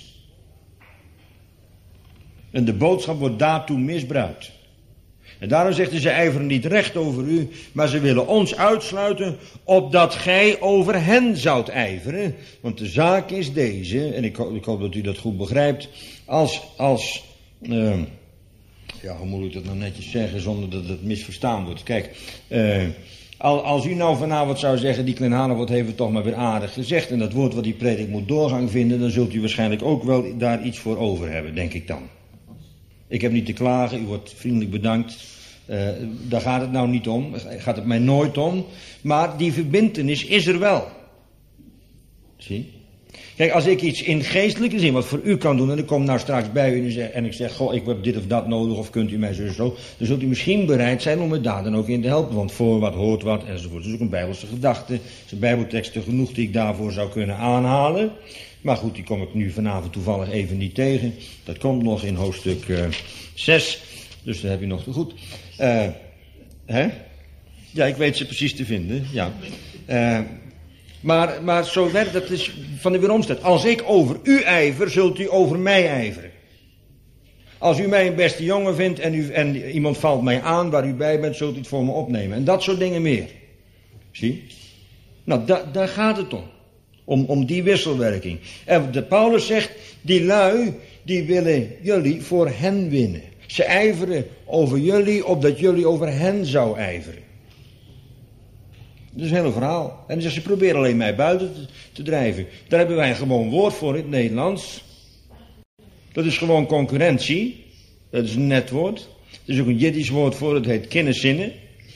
En de boodschap wordt daartoe misbruikt. En daarom zegt hij, ze ijveren niet recht over u, maar ze willen ons uitsluiten, opdat gij over hen zoudt ijveren. Want de zaak is deze, en ik, ik hoop dat u dat goed begrijpt, als, als, uh, ja, hoe moet ik dat nou netjes zeggen, zonder dat het misverstaan wordt. Kijk, uh, als u nou vanavond zou zeggen, die Klein Hanenwoord heeft het toch maar weer aardig gezegd, en dat woord wat die predik moet doorgang vinden, dan zult u waarschijnlijk ook wel daar iets voor over hebben, denk ik dan. Ik heb niet te klagen, u wordt vriendelijk bedankt. Uh, daar gaat het nou niet om, gaat het mij nooit om. Maar die verbintenis is er wel. Zie? Kijk, als ik iets in geestelijke zin wat voor u kan doen, en ik kom nou straks bij u en, zeg, en ik zeg, goh, ik heb dit of dat nodig, of kunt u mij zo en zo, dan zult u misschien bereid zijn om me daar dan ook in te helpen, want voor wat hoort wat, enzovoort. Dat is ook een bijbelse gedachte. Er zijn bijbelteksten genoeg die ik daarvoor zou kunnen aanhalen. Maar goed, die kom ik nu vanavond toevallig even niet tegen. Dat komt nog in hoofdstuk uh, zes, dus dat heb je nog te goed. Uh, hè? Ja, ik weet ze precies te vinden, ja. Uh, Maar, maar zo werkt dat is van de weeromstaat. Als ik over u ijver, zult u over mij ijveren. Als u mij een beste jongen vindt en, u, en iemand valt mij aan waar u bij bent, zult u het voor me opnemen. En dat soort dingen meer. Zie? Nou, da, daar gaat het om. Om, om die wisselwerking. En de Paulus zegt, die lui, die willen jullie voor hen winnen. Ze ijveren over jullie, opdat jullie over hen zou ijveren. Dat is een hele verhaal. En dan zegt ze, probeer alleen mij buiten te, te drijven. Daar hebben wij een gewoon woord voor in het Nederlands. Dat is gewoon concurrentie. Dat is een net woord. Er is ook een Jiddisch woord voor, dat heet kenniszinnen.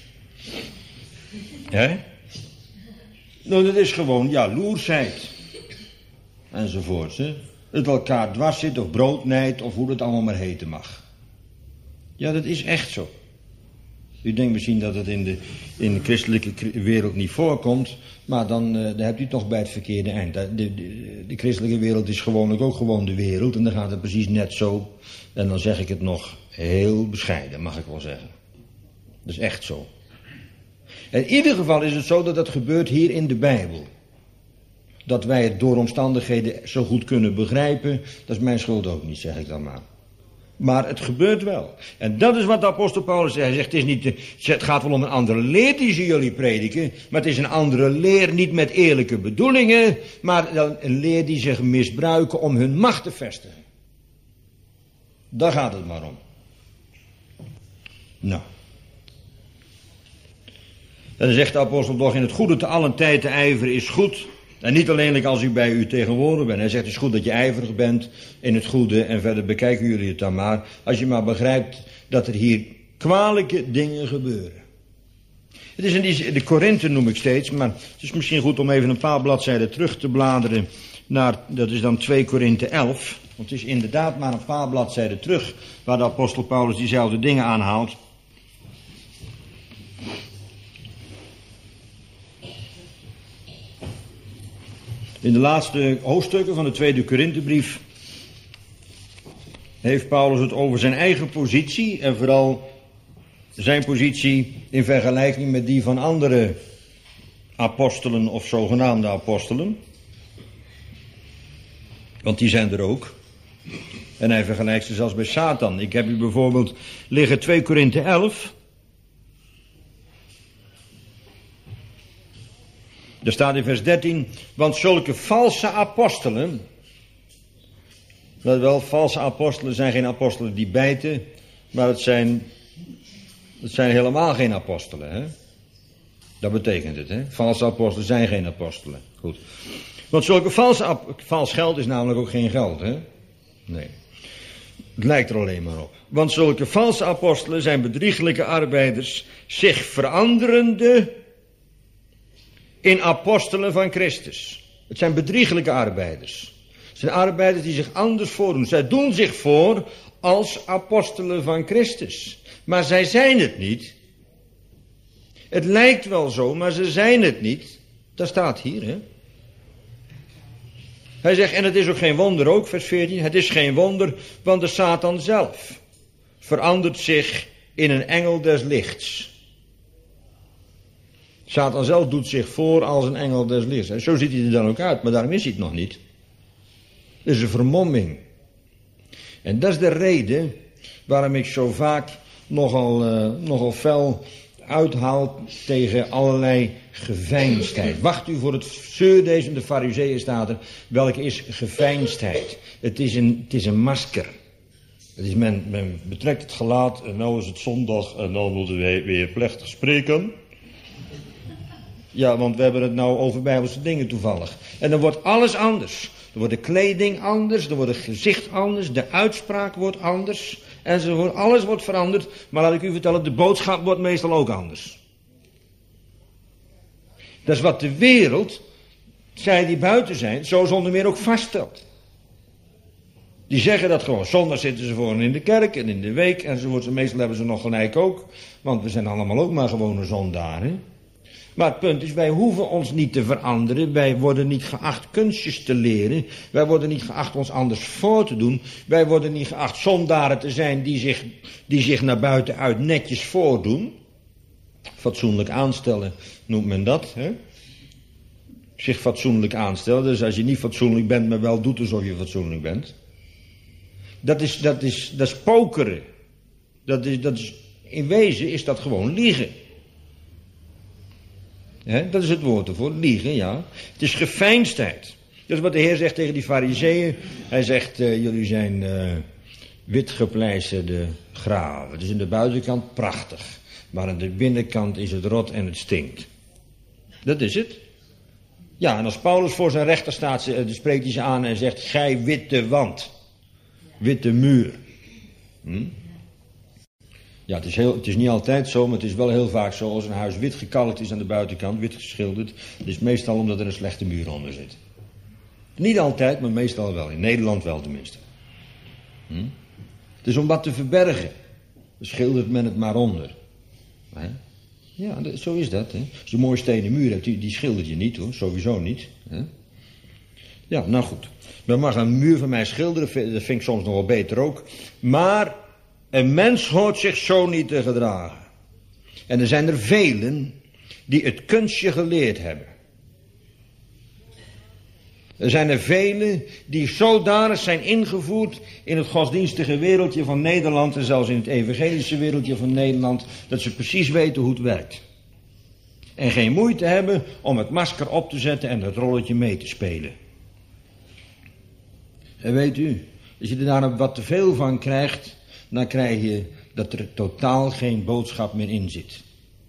Hè? Nou, dat is gewoon jaloersheid. Enzovoort. Hè? Het elkaar dwars zit, of broodnijd, of hoe het allemaal maar heten mag. Ja, dat is echt zo. U denkt misschien dat het in de, in de christelijke wereld niet voorkomt, maar dan, uh, dan hebt u toch bij het verkeerde eind. De, de, de christelijke wereld is gewoonlijk ook gewoon de wereld en dan gaat het precies net zo. En dan zeg ik het nog heel bescheiden, mag ik wel zeggen. Dat is echt zo. In ieder geval is het zo dat dat gebeurt hier in de Bijbel. Dat wij het door omstandigheden zo goed kunnen begrijpen, dat is mijn schuld ook niet, zeg ik dan maar. Maar het gebeurt wel. En dat is wat de apostel Paulus zegt. Hij zegt, het, is niet de, het gaat wel om een andere leer die ze jullie prediken. Maar het is een andere leer, niet met eerlijke bedoelingen. Maar een leer die zich misbruiken om hun macht te vestigen. Daar gaat het maar om. Nou. En dan zegt de apostel toch, in het goede te allen tijd te ijveren is goed. En niet alleen als u bij u tegenwoordig bent. Hij zegt, het is goed dat je ijverig bent in het goede. En verder bekijken jullie het dan maar. Als je maar begrijpt dat er hier kwalijke dingen gebeuren. Het is in de Korinthe noem ik steeds. Maar het is misschien goed om even een paar bladzijden terug te bladeren. Naar, dat is dan twee Korinthe elf. Want het is inderdaad maar een paar bladzijden terug. Waar de apostel Paulus diezelfde dingen aanhaalt. In de laatste hoofdstukken van de tweede Korinthebrief heeft Paulus het over zijn eigen positie en vooral zijn positie in vergelijking met die van andere apostelen of zogenaamde apostelen. Want die zijn er ook. En hij vergelijkt ze zelfs bij Satan. Ik heb u bijvoorbeeld liggen twee Korinthe elf. Er staat in vers dertien, want zulke valse apostelen, wel, valse apostelen zijn geen apostelen die bijten, maar het zijn, het zijn helemaal geen apostelen. Hè? Dat betekent het. Hè? Valse apostelen zijn geen apostelen. Goed. Want zulke valse, vals geld is namelijk ook geen geld. Hè? Nee. Het lijkt er alleen maar op. Want zulke valse apostelen zijn bedrieglijke arbeiders, zich veranderende in apostelen van Christus. Het zijn bedrieglijke arbeiders. Het zijn arbeiders die zich anders voordoen. Zij doen zich voor als apostelen van Christus. Maar zij zijn het niet. Het lijkt wel zo, maar ze zijn het niet. Dat staat hier, hè. Hij zegt, en het is ook geen wonder ook, vers veertien. Het is geen wonder, want de Satan zelf verandert zich in een engel des lichts. Satan zelf doet zich voor als een engel des lichts. Zo ziet hij er dan ook uit, maar daarom is hij het nog niet. Het is een vermomming. En dat is de reden waarom ik zo vaak nogal, uh, nogal fel uithaal tegen allerlei geveinsdheid. Wacht u voor het zeurdees, de Farizeeën staat er. Welke is geveinsdheid? Het is een, het is een masker. Het is men, men betrekt het gelaat en nou is het zondag en nou moeten wij weer plechtig spreken. Ja, want we hebben het nou over bijbelse dingen toevallig. En dan wordt alles anders. Er wordt de kleding anders, er wordt het gezicht anders, de uitspraak wordt anders. enzovoort. Alles wordt veranderd, maar laat ik u vertellen, de boodschap wordt meestal ook anders. Dat is wat de wereld, zij die buiten zijn, zo zonder meer ook vaststelt. Die zeggen dat gewoon. Zondag zitten ze voor in de kerk en in de week enzovoort. Meestal hebben ze nog gelijk ook. Want we zijn allemaal ook maar gewone zondaren. Maar het punt is, wij hoeven ons niet te veranderen. Wij worden niet geacht kunstjes te leren. Wij worden niet geacht ons anders voor te doen. Wij worden niet geacht zondaren te zijn die zich, die zich naar buiten uit netjes voordoen. Fatsoenlijk aanstellen noemt men dat. Hè? Zich fatsoenlijk aanstellen. Dus als je niet fatsoenlijk bent, maar wel doet alsof je fatsoenlijk bent. Dat is, dat is, dat is pokeren. Dat is, dat is, in wezen is dat gewoon liegen. He, dat is het woord ervoor, liegen, ja. Het is geveinsdheid. Dat is wat de Heer zegt tegen die fariseeën. Hij zegt, uh, jullie zijn uh, witgepleisterde graven. Dus in de buitenkant prachtig. Maar aan de binnenkant is het rot en het stinkt. Dat is het. Ja, en als Paulus voor zijn rechter staat, dan spreekt hij ze aan en zegt, gij witte wand. Witte muur. Hm? Ja, het is, heel, het is niet altijd zo, maar het is wel heel vaak zo. Als een huis wit gekalkt is aan de buitenkant, wit geschilderd, dat is meestal omdat er een slechte muur onder zit. Niet altijd, maar meestal wel. In Nederland wel tenminste. Hm? Het is om wat te verbergen. Dan schildert men het maar onder. Hè? Ja, zo is dat. Hè? Als je een mooie stenen muur hebt, die, die schildert je niet hoor, sowieso niet. Hè? Ja, nou goed. Men mag een muur van mij schilderen, dat vind ik soms nog wel beter ook. Maar een mens hoort zich zo niet te gedragen. En er zijn er velen die het kunstje geleerd hebben. Er zijn er velen die zodanig zijn ingevoerd in het godsdienstige wereldje van Nederland en zelfs in het evangelische wereldje van Nederland, dat ze precies weten hoe het werkt. En geen moeite hebben om het masker op te zetten en het rolletje mee te spelen. En weet u, als je er daar wat te veel van krijgt, dan krijg je dat er totaal geen boodschap meer in zit.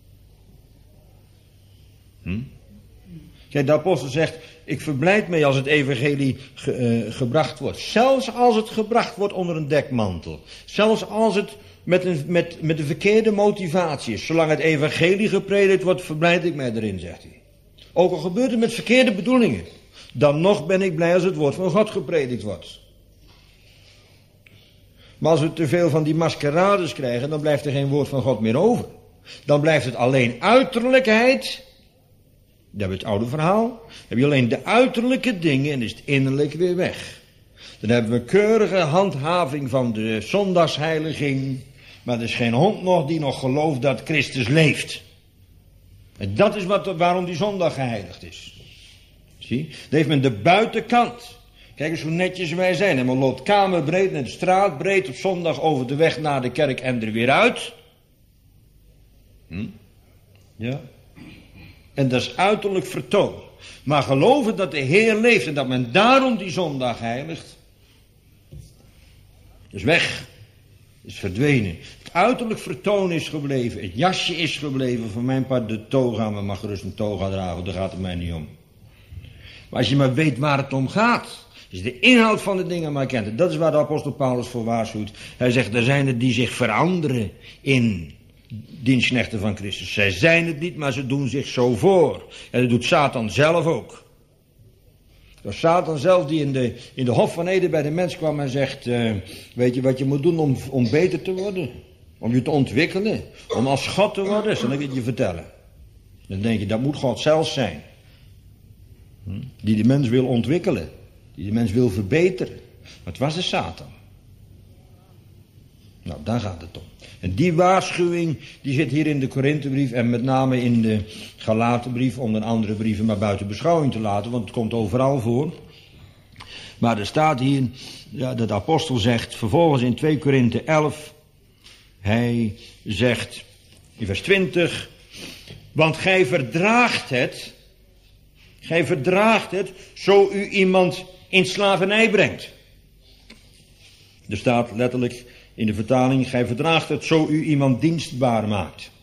Hm? Kijk, de apostel zegt, ik verblijd mij als het evangelie ge, uh, gebracht wordt. Zelfs als het gebracht wordt onder een dekmantel. Zelfs als het met een, met, met een verkeerde motivatie is. Zolang het evangelie gepredikt wordt, verblijd ik mij erin, zegt hij. Ook al gebeurt het met verkeerde bedoelingen. Dan nog ben ik blij als het woord van God gepredikt wordt. Maar als we te veel van die maskerades krijgen, dan blijft er geen woord van God meer over. Dan blijft het alleen uiterlijkheid. Dat hebben we het oude verhaal. Dan heb je alleen de uiterlijke dingen en is het innerlijk weer weg. Dan hebben we keurige handhaving van de zondagsheiliging. Maar er is geen hond nog die nog gelooft dat Christus leeft. En dat is wat, waarom die zondag geheiligd is. Zie? Dan heeft men de buitenkant. Kijk eens hoe netjes wij zijn. En men loopt kamerbreed en straatbreed op zondag over de weg naar de kerk en er weer uit. Hm? Ja. En dat is uiterlijk vertoon. Maar geloven dat de Heer leeft en dat men daarom die zondag heiligt. Is weg. Is verdwenen. Het uiterlijk vertoon is gebleven. Het jasje is gebleven. Voor mijn part de toga. Men mag gerust een toga dragen. Daar gaat het mij niet om. Maar als je maar weet waar het om gaat. Als je de inhoud van de dingen maar kent. Dat is waar de apostel Paulus voor waarschuwt. Hij zegt, er zijn er die zich veranderen in dienstknechten van Christus. Zij zijn het niet, maar ze doen zich zo voor. En dat doet Satan zelf ook. Dat Satan zelf die in de, in de Hof van Eden bij de mens kwam en zegt, uh, weet je wat je moet doen om, om beter te worden? Om je te ontwikkelen? Om als God te worden? Zal ik het je vertellen? Dan denk je, dat moet God zelf zijn. Hm? Die de mens wil ontwikkelen. Die de mens wil verbeteren. Maar het was de Satan. Nou, daar gaat het om. En die waarschuwing, die zit hier in de Korinthebrief en met name in de Galatenbrief, om de andere brieven maar buiten beschouwing te laten, want het komt overal voor. Maar er staat hier, ja, dat de apostel zegt, vervolgens in twee Korinthe elf, hij zegt in vers twintig, want gij verdraagt het, gij verdraagt het, zo u iemand in slavernij brengt. Er staat letterlijk in de vertaling, gij verdraagt het zo u iemand dienstbaar maakt.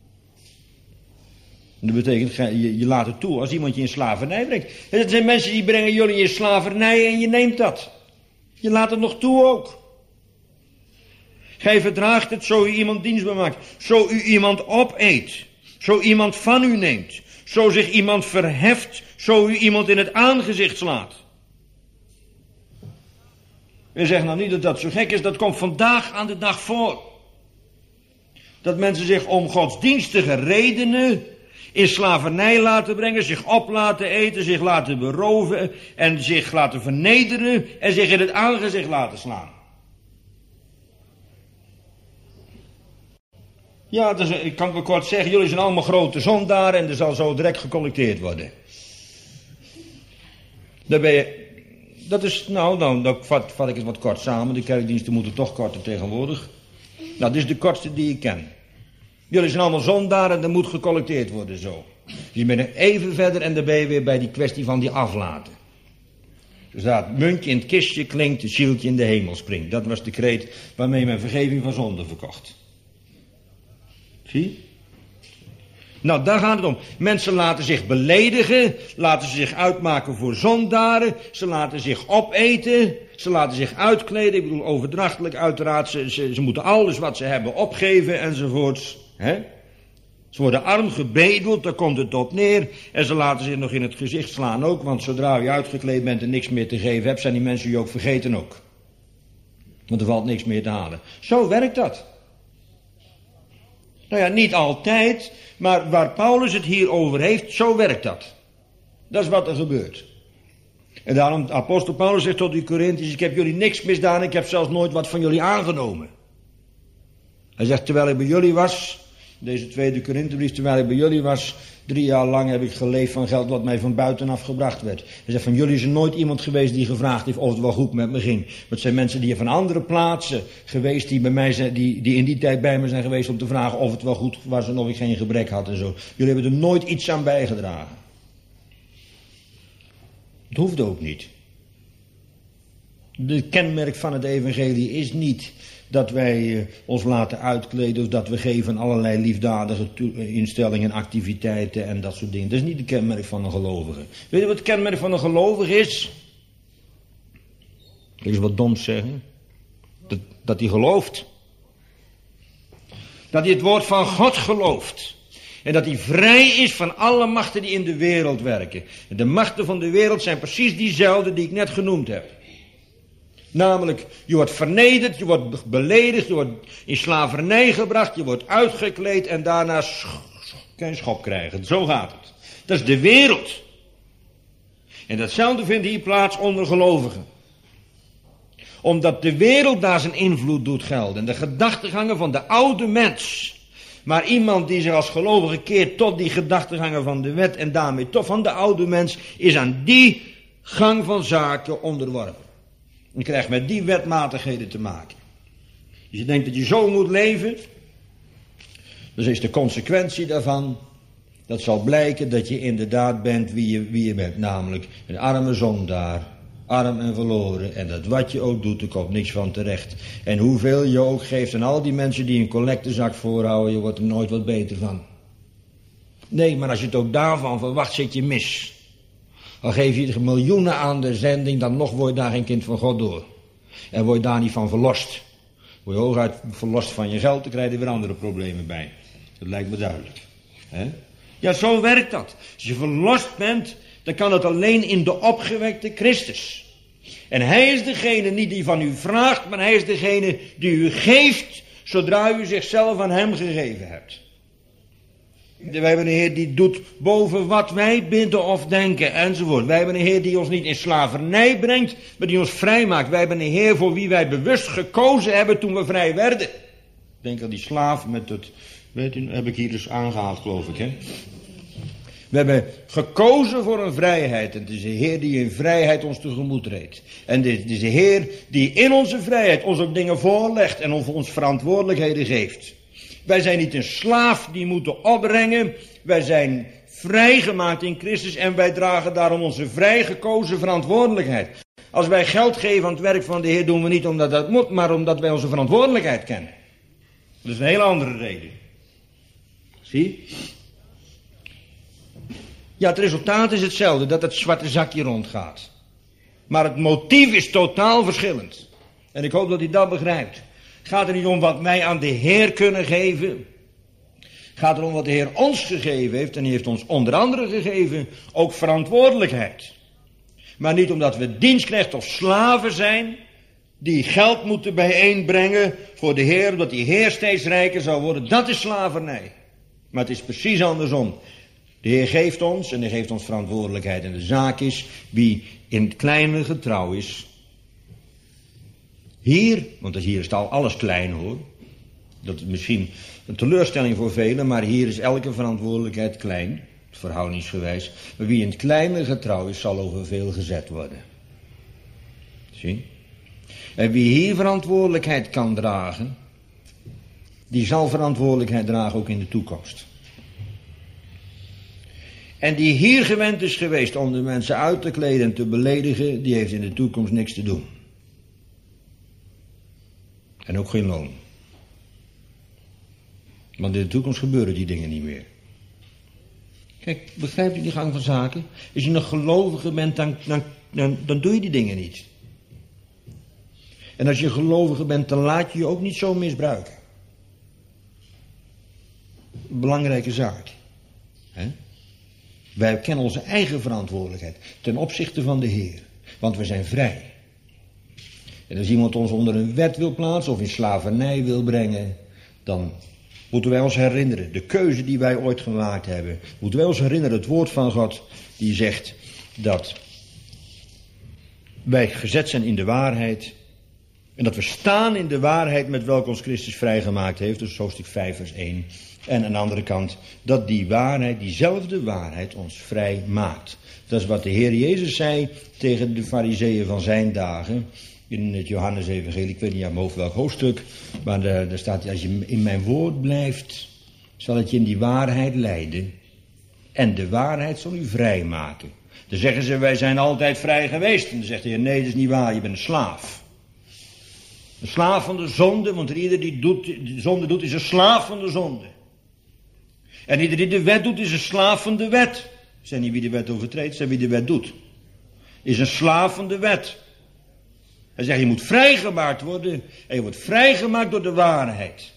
En dat betekent, je, je laat het toe als iemand je in slavernij brengt. En dat zijn mensen die brengen jullie in slavernij en je neemt dat. Je laat het nog toe ook. Gij verdraagt het, zo u iemand dienstbaar maakt, zo u iemand opeet, zo iemand van u neemt, zo zich iemand verheft, zo u iemand in het aangezicht slaat. We zeggen nou niet dat dat zo gek is, dat komt vandaag aan de dag voor. Dat mensen zich om godsdienstige redenen in slavernij laten brengen, zich op laten eten, zich laten beroven en zich laten vernederen en zich in het aangezicht laten slaan. Ja, dus, ik kan wel kort zeggen, jullie zijn allemaal grote zondaren en er zal zo direct gecollecteerd worden. Daar ben je, dat is, nou, dan, dan vat, vat ik het wat kort samen, de kerkdiensten moeten toch korter tegenwoordig. Nou, dit is de kortste die ik ken. Jullie zijn allemaal zondaren en er moet gecollecteerd worden zo. Je bent er even verder en dan ben je weer bij die kwestie van die aflaten. Er staat, muntje in het kistje klinkt, de zieltje in de hemel springt. Dat was de kreet waarmee men vergeving van zonde verkocht. Zie? Nou, daar gaat het om. Mensen laten zich beledigen, laten ze zich uitmaken voor zondaren, ze laten zich opeten, ze laten zich uitkleden, ik bedoel overdrachtelijk uiteraard, ze, ze, ze moeten alles wat ze hebben opgeven enzovoorts. Hè? Ze worden arm gebedeld, daar komt het op neer, en ze laten zich nog in het gezicht slaan ook, want zodra je uitgekleed bent en niks meer te geven hebt, zijn die mensen je ook vergeten ook. Want er valt niks meer te halen. Zo werkt dat. Nou ja, niet altijd, maar waar Paulus het hier over heeft, zo werkt dat. Dat is wat er gebeurt. En daarom, apostel Paulus zegt tot die Korintiërs, ik heb jullie niks misdaan, ik heb zelfs nooit wat van jullie aangenomen. Hij zegt, terwijl ik bij jullie was, deze tweede Korinthebrief, terwijl ik bij jullie was, drie jaar lang heb ik geleefd van geld wat mij van buitenaf gebracht werd. Hij zegt, van jullie is er nooit iemand geweest die gevraagd heeft of het wel goed met me ging. Het zijn mensen die van andere plaatsen geweest, die, bij mij zijn, die, die in die tijd bij me zijn geweest om te vragen of het wel goed was en of ik geen gebrek had en zo. Jullie hebben er nooit iets aan bijgedragen. Het hoeft ook niet. De kenmerk van het evangelie is niet dat wij uh, ons laten uitkleden of dat we geven allerlei liefdadige instellingen, activiteiten en dat soort dingen. Dat is niet de kenmerk van een gelovige. Weet je wat het kenmerk van een gelovige is? Ik eens wat doms zeggen. Dat, dat hij gelooft. Dat hij het woord van God gelooft. En dat hij vrij is van alle machten die in de wereld werken. En de machten van de wereld zijn precies diezelfde die ik net genoemd heb. Namelijk, je wordt vernederd, je wordt beledigd, je wordt in slavernij gebracht, je wordt uitgekleed en daarna kan je schop krijgen. Zo gaat het. Dat is de wereld. En datzelfde vindt hier plaats onder gelovigen. Omdat de wereld daar zijn invloed doet gelden. En de gedachtegangen van de oude mens. Maar iemand die zich als gelovige keert tot die gedachtegangen van de wet en daarmee toch van de oude mens, is aan die gang van zaken onderworpen. Je krijgt met die wetmatigheden te maken. Als je denkt dat je zo moet leven, dus is de consequentie daarvan, dat zal blijken dat je inderdaad bent wie je, wie je bent. Namelijk een arme zondaar, arm en verloren. En dat wat je ook doet, er komt niks van terecht. En hoeveel je ook geeft aan al die mensen die een collectezak voorhouden, je wordt er nooit wat beter van. Nee, maar als je het ook daarvan verwacht, zit je mis. Al geef je miljoenen aan de zending, dan nog word je daar geen kind van God door. En word je daar niet van verlost. Word je hooguit verlost van je geld, dan krijg je weer andere problemen bij. Dat lijkt me duidelijk. He? Ja, zo werkt dat. Als je verlost bent, dan kan het alleen in de opgewekte Christus. En hij is degene niet die van u vraagt, maar hij is degene die u geeft, zodra u zichzelf aan hem gegeven hebt. Wij hebben een Heer die doet boven wat wij bidden of denken enzovoort. Wij hebben een Heer die ons niet in slavernij brengt, maar die ons vrij maakt. Wij hebben een Heer voor wie wij bewust gekozen hebben toen we vrij werden. Denk aan die slaaf met het, weet u, heb ik hier dus aangehaald geloof ik hè. We hebben gekozen voor een vrijheid. En het is de Heer die in vrijheid ons tegemoet treedt. En het is de Heer die in onze vrijheid ons ook dingen voorlegt en ons verantwoordelijkheden geeft. Wij zijn niet een slaaf die moeten opbrengen. Wij zijn vrijgemaakt in Christus en wij dragen daarom onze vrijgekozen verantwoordelijkheid. Als wij geld geven aan het werk van de Heer, doen we niet omdat dat moet, maar omdat wij onze verantwoordelijkheid kennen. Dat is een hele andere reden. Zie? Ja, het resultaat is hetzelfde, dat het zwarte zakje rondgaat. Maar het motief is totaal verschillend. En ik hoop dat u dat begrijpt. Gaat er niet om wat wij aan de Heer kunnen geven. Gaat er om wat de Heer ons gegeven heeft. En hij heeft ons onder andere gegeven ook verantwoordelijkheid. Maar niet omdat we dienstknecht of slaven zijn, die geld moeten bijeenbrengen voor de Heer, omdat die Heer steeds rijker zou worden. Dat is slavernij. Maar het is precies andersom. De Heer geeft ons en hij geeft ons verantwoordelijkheid. En de zaak is, wie in het kleine getrouw is. Hier, want hier is al alles klein hoor. Dat is misschien een teleurstelling voor velen, maar hier is elke verantwoordelijkheid klein. Verhoudingsgewijs. Maar wie in het kleine getrouw is, zal over veel gezet worden. Zie? En wie hier verantwoordelijkheid kan dragen, die zal verantwoordelijkheid dragen ook in de toekomst. En die hier gewend is geweest om de mensen uit te kleden en te beledigen, die heeft in de toekomst niks te doen. En ook geen loon. Want in de toekomst gebeuren die dingen niet meer. Kijk, begrijpt u die gang van zaken? Als je nog gelovige bent, dan, dan, dan, dan doe je die dingen niet. En als je gelovige bent, dan laat je je ook niet zo misbruiken. Belangrijke zaak. He? Wij kennen onze eigen verantwoordelijkheid ten opzichte van de Heer. Want we zijn vrij. En als iemand ons onder een wet wil plaatsen of in slavernij wil brengen, dan moeten wij ons herinneren, de keuze die wij ooit gemaakt hebben, moeten wij ons herinneren, het woord van God, die zegt dat wij gezet zijn in de waarheid, en dat we staan in de waarheid met welke ons Christus vrijgemaakt heeft, dus hoofdstuk vijf vers één. En aan de andere kant, dat die waarheid, diezelfde waarheid, ons vrij maakt. Dat is wat de Heer Jezus zei tegen de farizeeën van zijn dagen, in het Johannes-evangelie, ik weet niet aan mijn hoofd welk hoofdstuk, maar daar, daar staat, als je in mijn woord blijft, zal het je in die waarheid leiden. En de waarheid zal u vrij maken. Dan zeggen ze, wij zijn altijd vrij geweest. En dan zegt de Heer, nee, dat is niet waar, je bent een slaaf. Een slaaf van de zonde, want ieder die doet, de zonde doet, is een slaaf van de zonde. En ieder die de wet doet, is een slaaf van de wet. Zijn niet wie de wet overtreedt, zijn wie de wet doet. Is een slaaf van de wet. Hij zegt, je moet vrijgemaakt worden. En je wordt vrijgemaakt door de waarheid.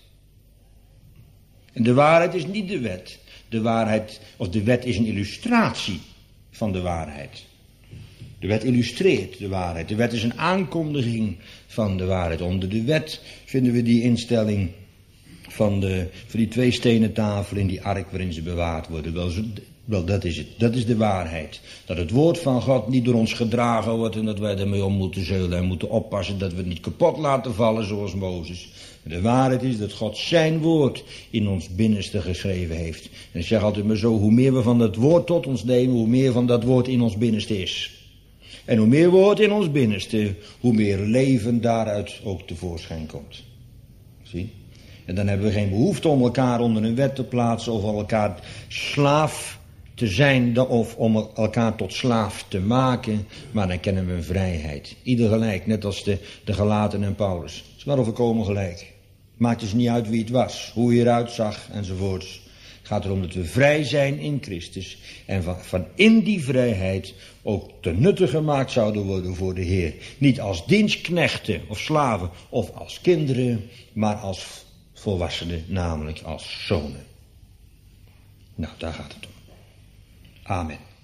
En de waarheid is niet de wet. De waarheid, of de wet is een illustratie van de waarheid. De wet illustreert de waarheid. De wet is een aankondiging van de waarheid. Onder de wet vinden we die instelling van, de, van die twee stenen tafel in die ark waarin ze bewaard worden. Wel, wel, dat is het. Dat is de waarheid. Dat het woord van God niet door ons gedragen wordt en dat wij ermee om moeten zeulen en moeten oppassen dat we het niet kapot laten vallen zoals Mozes. De waarheid is dat God zijn woord in ons binnenste geschreven heeft. En ik zeg altijd maar zo, hoe meer we van dat woord tot ons nemen, hoe meer van dat woord in ons binnenste is. En hoe meer woord in ons binnenste, hoe meer leven daaruit ook tevoorschijn komt. Zie? En dan hebben we geen behoefte om elkaar onder een wet te plaatsen of om elkaar slaaf te zijn of om elkaar tot slaaf te maken. Maar dan kennen we een vrijheid. Ieder gelijk, net als de, de Galaten en Paulus. Ze waren volkomen gelijk. Maakt dus niet uit wie het was, hoe je eruit zag enzovoorts. Het gaat erom dat we vrij zijn in Christus. En van, van in die vrijheid ook te nutte gemaakt zouden worden voor de Heer. Niet als dienstknechten of slaven of als kinderen, maar als volwassenen, namelijk als zonen. Nou, daar gaat het om. Amen.